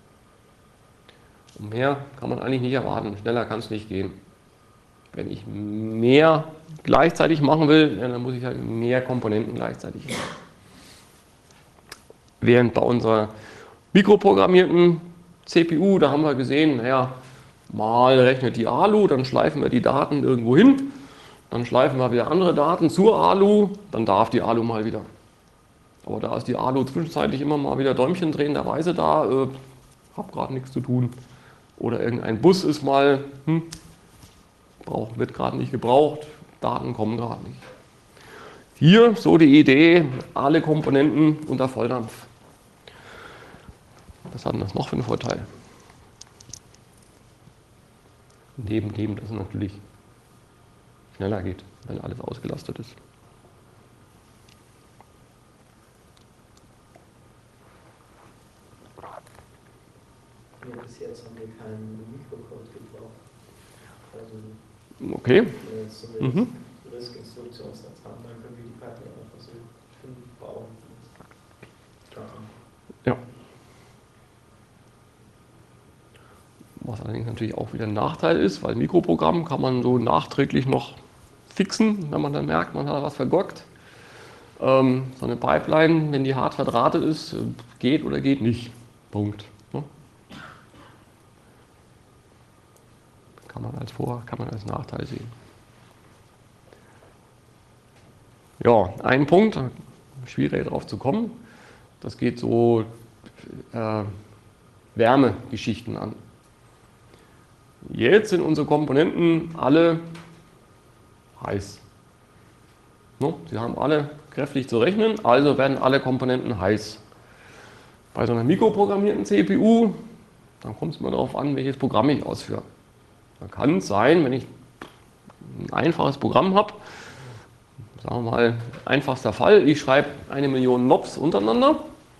Und mehr kann man eigentlich nicht erwarten, schneller kann es nicht gehen. Wenn ich mehr gleichzeitig machen will, dann muss ich halt mehr Komponenten gleichzeitig machen. Während bei unserer mikroprogrammierten CPU, da haben wir gesehen, naja, mal rechnet die ALU, dann schleifen wir die Daten irgendwo hin, dann schleifen wir wieder andere Daten zur ALU, dann darf die ALU mal wieder. Aber da ist die ALU zwischenzeitlich immer mal wieder Däumchen drehenderweise da, hab gerade nichts zu tun. Oder irgendein Bus ist mal, wird gerade nicht gebraucht, Daten kommen gerade nicht. Hier so die Idee, alle Komponenten unter Volldampf. Was hat denn das noch für einen Vorteil? Neben dem, dass es natürlich schneller geht, wenn alles ausgelastet ist. Ja, bis jetzt haben wir keinen Mikrocode gebraucht. Also, Okay. wenn wir jetzt so eine RISC-Instruktionssatz haben, dann können wir die Pipeline einfach so bauen. Ja. Was allerdings natürlich auch wieder ein Nachteil ist, weil Mikroprogramm kann man so nachträglich noch fixen, wenn man dann merkt, man hat was vergockt. So eine Pipeline, wenn die hart verdrahtet ist, geht oder geht nicht. Punkt. Ne? Kann man als Nachteil sehen. Ja, ein Punkt, schwierig darauf zu kommen, das geht so Wärmegeschichten an. Jetzt sind unsere Komponenten alle heiß. No, sie haben alle kräftig zu rechnen, also werden alle Komponenten heiß. Bei so einer mikroprogrammierten CPU, dann kommt es mal darauf an, welches Programm ich ausführe. Da kann es sein, wenn ich ein einfaches Programm habe, sagen wir mal, einfachster Fall, ich schreibe 1 Million Nobs untereinander,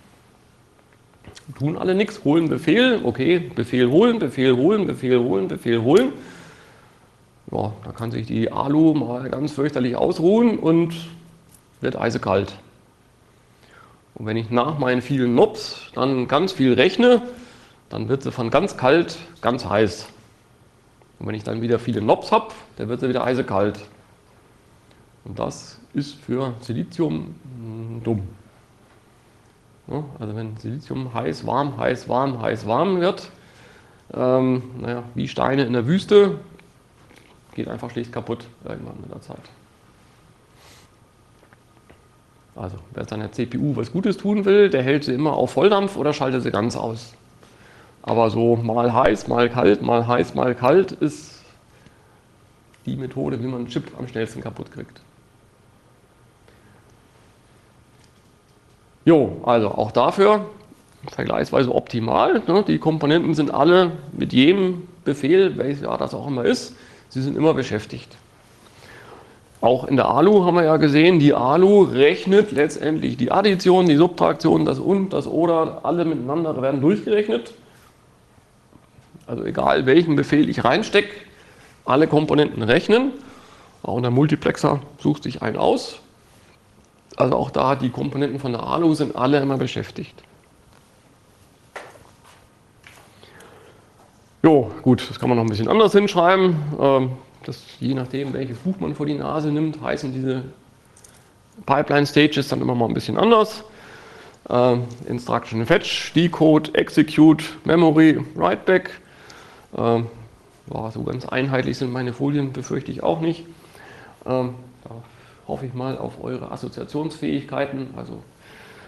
tun alle nichts, holen Befehl, okay, Befehl holen, Befehl holen, Befehl holen, Befehl holen. Ja, da kann sich die ALU mal ganz fürchterlich ausruhen und wird eisekalt. Und wenn ich nach meinen vielen Nobs dann ganz viel rechne, dann wird sie von ganz kalt ganz heiß. Und wenn ich dann wieder viele Nobs habe, dann wird sie wieder eisekalt. Und das ist für Silizium dumm. Ja, also wenn Silizium heiß, warm, heiß, warm, heiß, warm wird, naja, wie Steine in der Wüste, geht einfach schlicht kaputt irgendwann mit der Zeit. Also wer seiner CPU was Gutes tun will, der hält sie immer auf Volldampf oder schaltet sie ganz aus. Aber so mal heiß, mal kalt, mal heiß, mal kalt ist die Methode, wie man einen Chip am schnellsten kaputt kriegt. Jo, also auch dafür vergleichsweise optimal. Ne? Die Komponenten sind alle mit jedem Befehl, welches Jahr das auch immer ist, sie sind immer beschäftigt. Auch in der ALU haben wir ja gesehen, die ALU rechnet letztendlich die Addition, die Subtraktion, das und, das oder, alle miteinander werden durchgerechnet. Also egal welchen Befehl ich reinstecke, alle Komponenten rechnen. Auch der Multiplexer sucht sich einen aus. Also auch da, die Komponenten von der ALU sind alle immer beschäftigt. Jo, gut, das kann man noch ein bisschen anders hinschreiben. Das, je nachdem, welches Buch man vor die Nase nimmt, heißen diese Pipeline Stages dann immer mal ein bisschen anders. Instruction Fetch, Decode, Execute, Memory, Writeback. So ganz einheitlich sind meine Folien, befürchte ich auch nicht. Da hoffe ich mal auf eure Assoziationsfähigkeiten. Also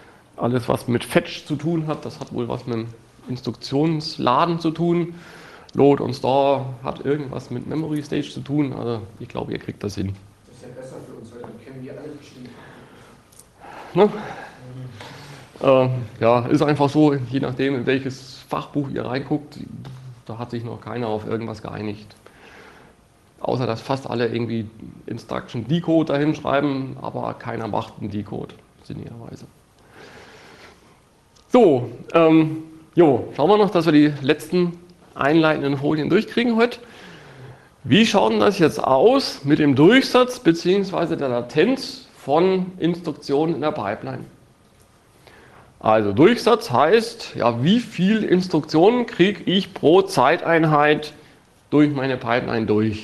alles, was mit Fetch zu tun hat, das hat wohl was mit dem Instruktionsladen zu tun. Load und Store hat irgendwas mit Memory Stage zu tun. Also ich glaube, ihr kriegt das hin. Das ist ja besser für uns, weil dann kennen wir alle verschiedene. Ne? Ja, ist einfach so, je nachdem, in welches Fachbuch ihr reinguckt, da hat sich noch keiner auf irgendwas geeinigt. Außer, dass fast alle irgendwie Instruction Decode dahin schreiben, aber keiner macht einen Decode, sinnigerweise. So, schauen wir noch, dass wir die letzten einleitenden Folien durchkriegen heute. Wie schaut denn das jetzt aus mit dem Durchsatz bzw. der Latenz von Instruktionen in der Pipeline? Also Durchsatz heißt, ja, wie viele Instruktionen kriege ich pro Zeiteinheit durch meine Pipeline durch?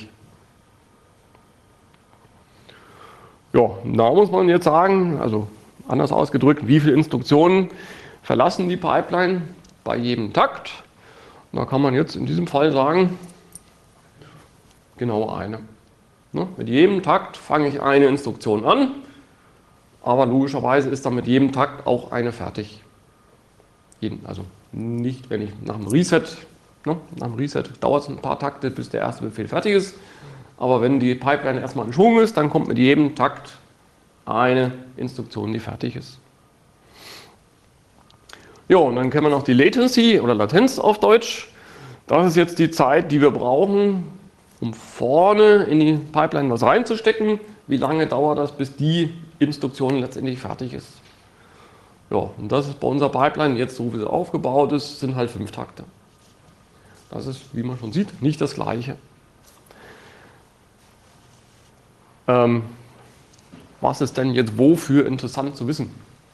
Ja, da muss man jetzt sagen, also anders ausgedrückt, wie viele Instruktionen verlassen die Pipeline bei jedem Takt? Und da kann man jetzt in diesem Fall sagen, genau eine. Ne? Mit jedem Takt fange ich eine Instruktion an, aber logischerweise ist dann mit jedem Takt auch eine fertig. Also nicht, wenn ich nach dem Reset dauert es ein paar Takte, bis der erste Befehl fertig ist. Aber wenn die Pipeline erstmal in Schwung ist, dann kommt mit jedem Takt eine Instruktion, die fertig ist. Ja, und dann kennen wir noch die Latency oder Latenz auf Deutsch. Das ist jetzt die Zeit, die wir brauchen, um vorne in die Pipeline was reinzustecken. Wie lange dauert das, bis die Instruktion letztendlich fertig ist? Ja, und das ist bei unserer Pipeline jetzt so, wie sie aufgebaut ist, sind halt 5 Takte. Das ist, wie man schon sieht, nicht das Gleiche. Was ist denn jetzt wofür interessant zu wissen?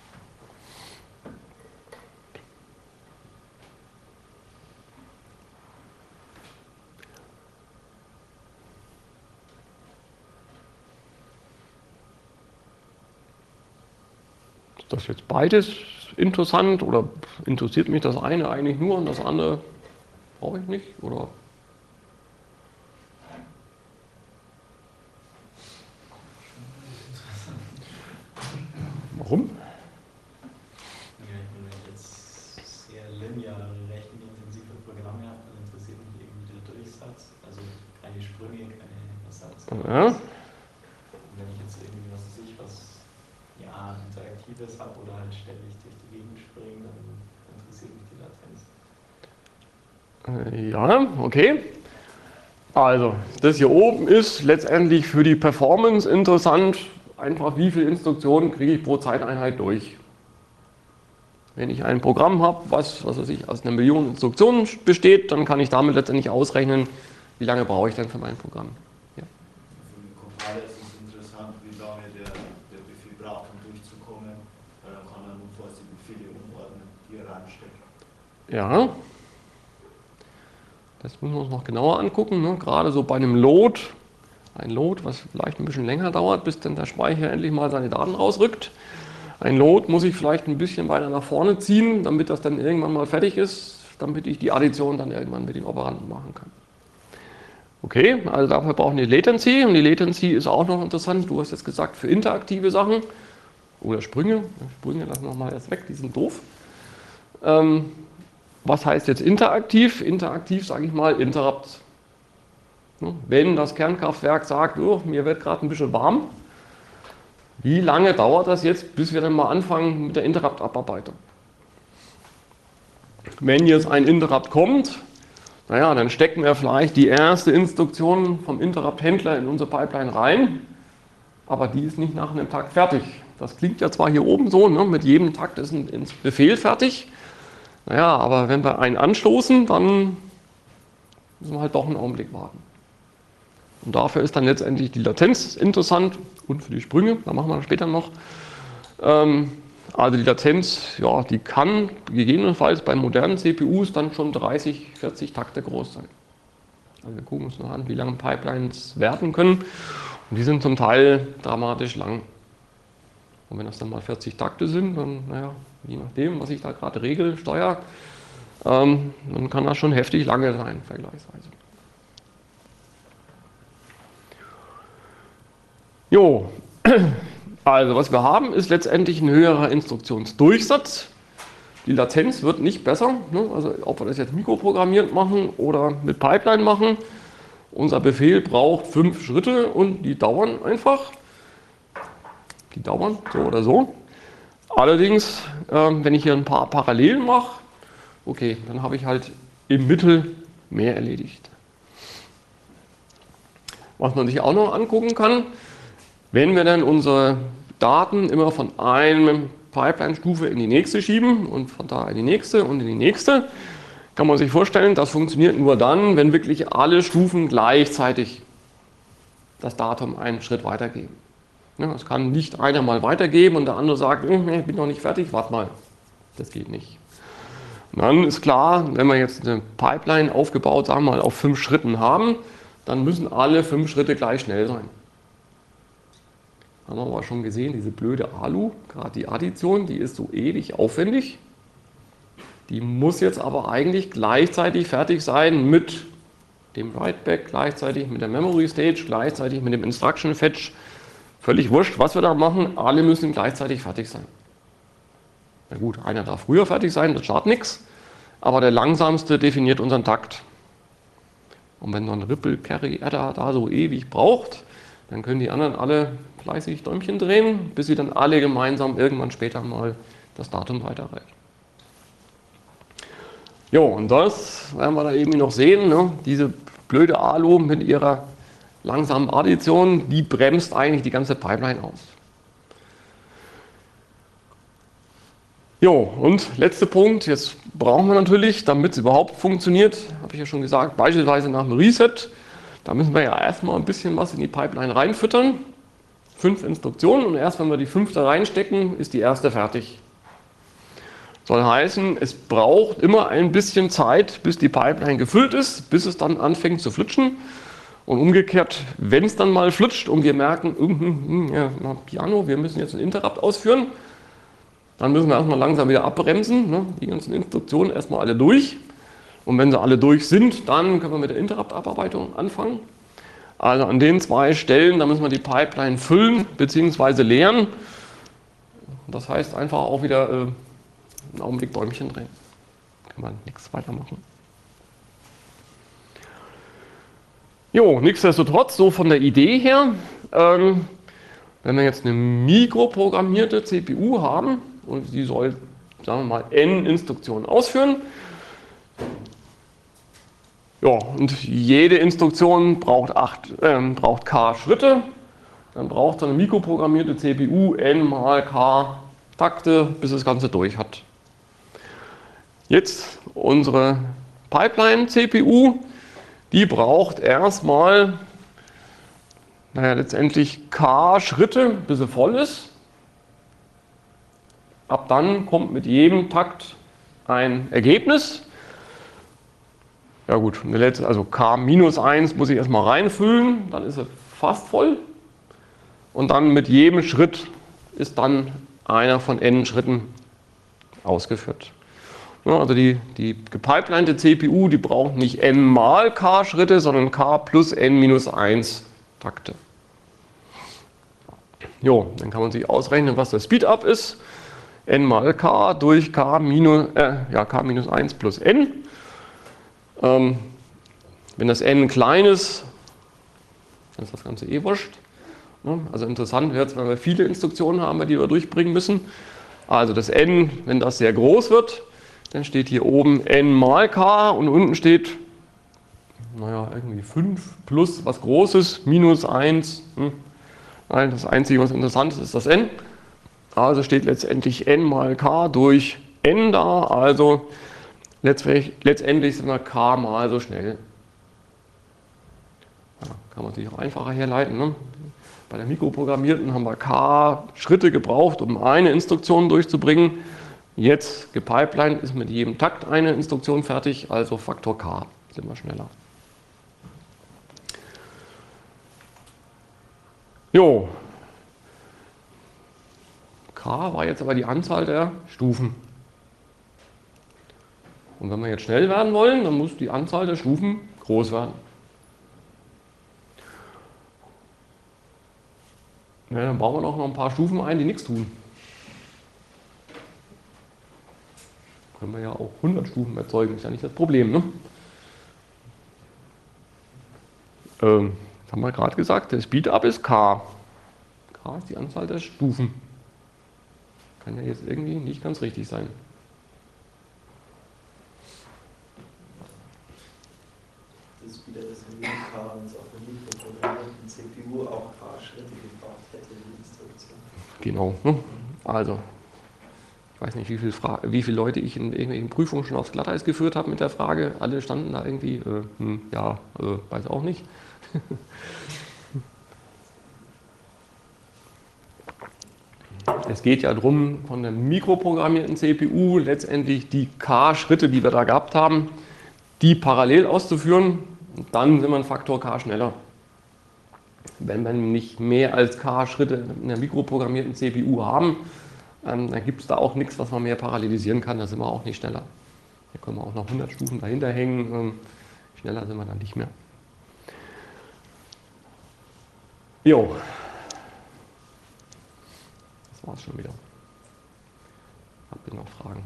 Ist das jetzt beides interessant oder interessiert mich das eine eigentlich nur und das andere brauche ich nicht? Oder? Warum? Ja, wenn ich jetzt sehr lineare, rechenintensive Programme habe, dann interessiert mich irgendwie der Durchsatz. Also keine Sprünge, keine Ersatz. Ja. Und wenn ich jetzt irgendwie was ja, Interaktives habe oder halt ständig durch die Gegend springe, dann interessiert mich die Latenz. Ja, okay. Also, das hier oben ist letztendlich für die Performance interessant. Einfach, wie viele Instruktionen kriege ich pro Zeiteinheit durch. Wenn ich ein Programm habe, was weiß ich, aus einer Million Instruktionen besteht, dann kann ich damit letztendlich ausrechnen, wie lange brauche ich denn für mein Programm. Ja. Für den Compiler ist es interessant, wie lange der Befehl braucht, um durchzukommen, weil dann kann er notfalls die Befehle umordnen, die er reinsteckt. Ja. Das müssen wir uns noch genauer angucken. Ne? Gerade so bei einem Load, ein Load, was vielleicht ein bisschen länger dauert, bis dann der Speicher endlich mal seine Daten rausrückt. Ein Load muss ich vielleicht ein bisschen weiter nach vorne ziehen, damit das dann irgendwann mal fertig ist, damit ich die Addition dann irgendwann mit den Operanden machen kann. Okay, also dafür brauchen wir Latency und die Latency ist auch noch interessant. Du hast jetzt gesagt, für interaktive Sachen oder Sprünge. Sprünge lassen wir mal erst weg, die sind doof. Was heißt jetzt interaktiv? Interaktiv sage ich mal Interrupt. Wenn das Kernkraftwerk sagt, oh, mir wird gerade ein bisschen warm, wie lange dauert das jetzt, bis wir dann mal anfangen mit der Interrupt-Abarbeitung? Wenn jetzt ein Interrupt kommt, naja, dann stecken wir vielleicht die erste Instruktion vom Interrupt-Händler in unsere Pipeline rein, aber die ist nicht nach einem Takt fertig. Das klingt ja zwar hier oben so, ne, mit jedem Takt ist ein Befehl fertig, naja, aber wenn wir einen anstoßen, dann müssen wir halt doch einen Augenblick warten. Und dafür ist dann letztendlich die Latenz interessant und für die Sprünge, da machen wir später noch. Also die Latenz, ja, die kann gegebenenfalls bei modernen CPUs dann schon 30, 40 Takte groß sein. Also wir gucken uns noch an, wie lange Pipelines werden können. Und die sind zum Teil dramatisch lang. Und wenn das dann mal 40 Takte sind, dann, naja, je nachdem, was ich da gerade regel, steuere, dann kann das schon heftig lange sein, vergleichsweise. Jo, also was wir haben, ist letztendlich ein höherer Instruktionsdurchsatz. Die Latenz wird nicht besser, ne? Also ob wir das jetzt mikroprogrammiert machen oder mit Pipeline machen. Unser Befehl braucht 5 Schritte und die dauern einfach. Die dauern so oder so. Allerdings, wenn ich hier ein paar Parallelen mache, okay, dann habe ich halt im Mittel mehr erledigt. Was man sich auch noch angucken kann, wenn wir dann unsere Daten immer von einem Pipeline-Stufe in die nächste schieben und von da in die nächste und in die nächste, kann man sich vorstellen, das funktioniert nur dann, wenn wirklich alle Stufen gleichzeitig das Datum einen Schritt weitergeben. Ja, es kann nicht einer mal weitergeben und der andere sagt, nee, ich bin noch nicht fertig, warte mal. Das geht nicht. Und dann ist klar, wenn wir jetzt eine Pipeline aufgebaut, sagen wir mal, auf 5 Schritten haben, dann müssen alle 5 Schritte gleich schnell sein. Haben wir aber schon gesehen, diese blöde ALU, gerade die Addition, die ist so ewig aufwendig. Die muss jetzt aber eigentlich gleichzeitig fertig sein mit dem Write-Back, gleichzeitig mit der Memory Stage, gleichzeitig mit dem Instruction Fetch. Völlig wurscht, was wir da machen, alle müssen gleichzeitig fertig sein. Na gut, einer darf früher fertig sein, das schadet nichts, aber der langsamste definiert unseren Takt. Und wenn so ein Ripple Carry Adder da so ewig braucht, dann können die anderen alle fleißig Däumchen drehen, bis sie dann alle gemeinsam irgendwann später mal das Datum weiterreichen. Jo, und das werden wir da eben noch sehen, ne? Diese blöde ALU mit ihrer langsamen Addition, die bremst eigentlich die ganze Pipeline aus. Jo, und letzter Punkt, jetzt brauchen wir natürlich, damit es überhaupt funktioniert, habe ich ja schon gesagt, beispielsweise nach dem Reset, da müssen wir ja erstmal ein bisschen was in die Pipeline reinfüttern. 5 Instruktionen und erst wenn wir die 5 da reinstecken, ist die erste fertig. Soll heißen, es braucht immer ein bisschen Zeit, bis die Pipeline gefüllt ist, bis es dann anfängt zu flutschen. Und umgekehrt, wenn es dann mal flutscht und wir merken, ja, Piano, wir müssen jetzt einen Interrupt ausführen, dann müssen wir erstmal langsam wieder abbremsen, ne, die ganzen Instruktionen erstmal alle durch. Und wenn sie alle durch sind, dann können wir mit der Interrupt-Abarbeitung anfangen. Also an den 2 Stellen, da müssen wir die Pipeline füllen bzw. leeren. Das heißt einfach auch wieder einen Augenblick Däumchen drehen. Kann man nichts weitermachen. Jo, nichtsdestotrotz, so von der Idee her, wenn wir jetzt eine mikroprogrammierte CPU haben und die soll, sagen wir mal, n Instruktionen ausführen, ja, und jede Instruktion braucht k Schritte, dann braucht so eine mikroprogrammierte CPU n mal k Takte, bis das Ganze durch hat. Jetzt unsere Pipeline-CPU, die braucht erstmal, letztendlich k Schritte, bis sie voll ist. Ab dann kommt mit jedem Takt ein Ergebnis. Ja gut, also k minus 1 muss ich erstmal reinfüllen, dann ist sie fast voll. Und dann mit jedem Schritt ist dann einer von n Schritten ausgeführt. Ja, also die gepipelinete CPU, die braucht nicht n mal k Schritte, sondern k plus n minus 1 Takte. Jo, dann kann man sich ausrechnen, was das Speedup ist. N mal k durch k minus 1 plus n. Wenn das n klein ist, dann ist das Ganze eh wurscht. Also interessant wird es, wenn wir viele Instruktionen haben, die wir durchbringen müssen. Also das n, wenn das sehr groß wird, dann steht hier oben n mal k und unten steht, irgendwie 5 plus was Großes, minus 1. Nein, das Einzige, was interessant ist, ist das n. Also steht letztendlich n mal k durch n da, also letztendlich sind wir k mal so schnell. Ja, kann man sich auch einfacher herleiten. Ne? Bei der mikroprogrammierten haben wir k Schritte gebraucht, um eine Instruktion durchzubringen. Jetzt gepipelined ist mit jedem Takt eine Instruktion fertig, also Faktor k sind wir schneller. Jo. K war jetzt aber die Anzahl der Stufen. Und wenn wir jetzt schnell werden wollen, dann muss die Anzahl der Stufen groß werden. Ja, dann bauen wir noch ein paar Stufen ein, die nichts tun. können wir ja auch 100 Stufen erzeugen, ist ja nicht das Problem. Ne? Das haben wir gerade gesagt, der Speedup ist K. K ist die Anzahl der Stufen. Kann ja jetzt irgendwie nicht ganz richtig sein. Das ist wieder das K, wenn es auf der mikroprogrammierten CPU auch ein paar Schritte gebraucht hätte, die Instruktion. Genau. Ne? Also, ich weiß nicht, wie viele Leute ich in irgendwelchen Prüfungen schon aufs Glatteis geführt habe mit der Frage. Alle standen da irgendwie, weiß auch nicht. Es geht ja darum, von der mikroprogrammierten CPU letztendlich die K-Schritte, die wir da gehabt haben, die parallel auszuführen. Und dann sind wir einen Faktor K schneller. Wenn wir nicht mehr als K-Schritte in der mikroprogrammierten CPU haben, dann gibt es da auch nichts, was man mehr parallelisieren kann. Da sind wir auch nicht schneller. Da können wir auch noch 100 Stufen dahinter hängen. Schneller sind wir dann nicht mehr. Jo. Das war's schon wieder. Habt ihr noch Fragen?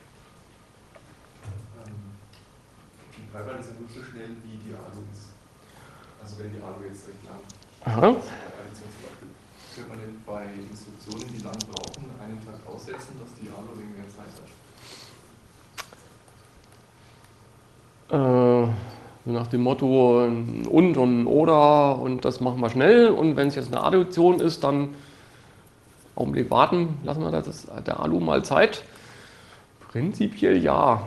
Die Pipeline ist ja nur so schnell, wie die ALU ist. Also wenn die ALU jetzt recht lang ist. Aha. Könnte man denn bei Instruktionen, die lang brauchen, einen Tag aussetzen, dass die ALU wegen mehr Zeit hat? Nach dem Motto und oder und das machen wir schnell und wenn es jetzt eine Adduktion ist, dann Augenblick warten, lassen wir der ALU mal Zeit. Prinzipiell ja.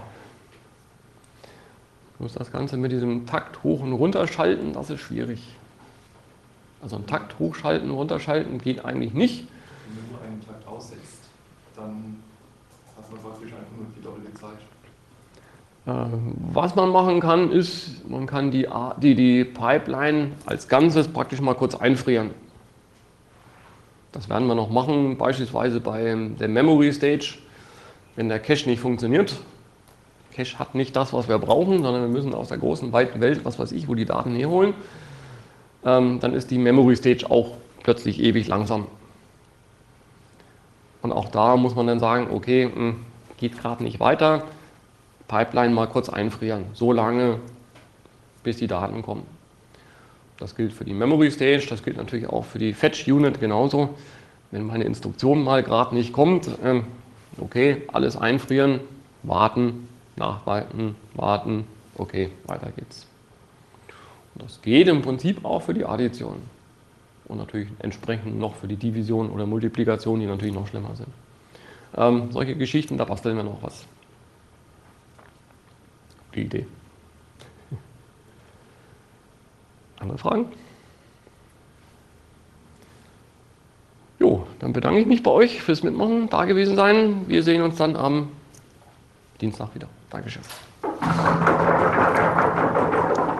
Bloß das Ganze mit diesem Takt hoch und runter schalten, das ist schwierig. Also ein Takt hochschalten, runterschalten geht eigentlich nicht. Wenn man nur einen Takt aussetzt, dann hat man praktisch einfach nur die doppelte Zeit. Was man machen kann, ist, man kann die Pipeline als Ganzes praktisch mal kurz einfrieren. Das werden wir noch machen, beispielsweise bei der Memory Stage, wenn der Cache nicht funktioniert. Cache hat nicht das, was wir brauchen, sondern wir müssen aus der großen, weiten Welt, was weiß ich, wo die Daten herholen. Dann ist die Memory Stage auch plötzlich ewig langsam. Und auch da muss man dann sagen, okay, geht gerade nicht weiter, Pipeline mal kurz einfrieren, so lange, bis die Daten kommen. Das gilt für die Memory Stage, das gilt natürlich auch für die Fetch Unit genauso. Wenn meine Instruktion mal gerade nicht kommt, okay, alles einfrieren, warten, nachweiten, warten, okay, weiter geht's. Und das geht im Prinzip auch für die Addition. Und natürlich entsprechend noch für die Division oder Multiplikation, die natürlich noch schlimmer sind. Solche Geschichten, da basteln wir noch was. Die Idee. Andere Fragen? Jo, dann bedanke ich mich bei euch fürs Mitmachen, da gewesen sein. Wir sehen uns dann am Dienstag wieder. Dankeschön.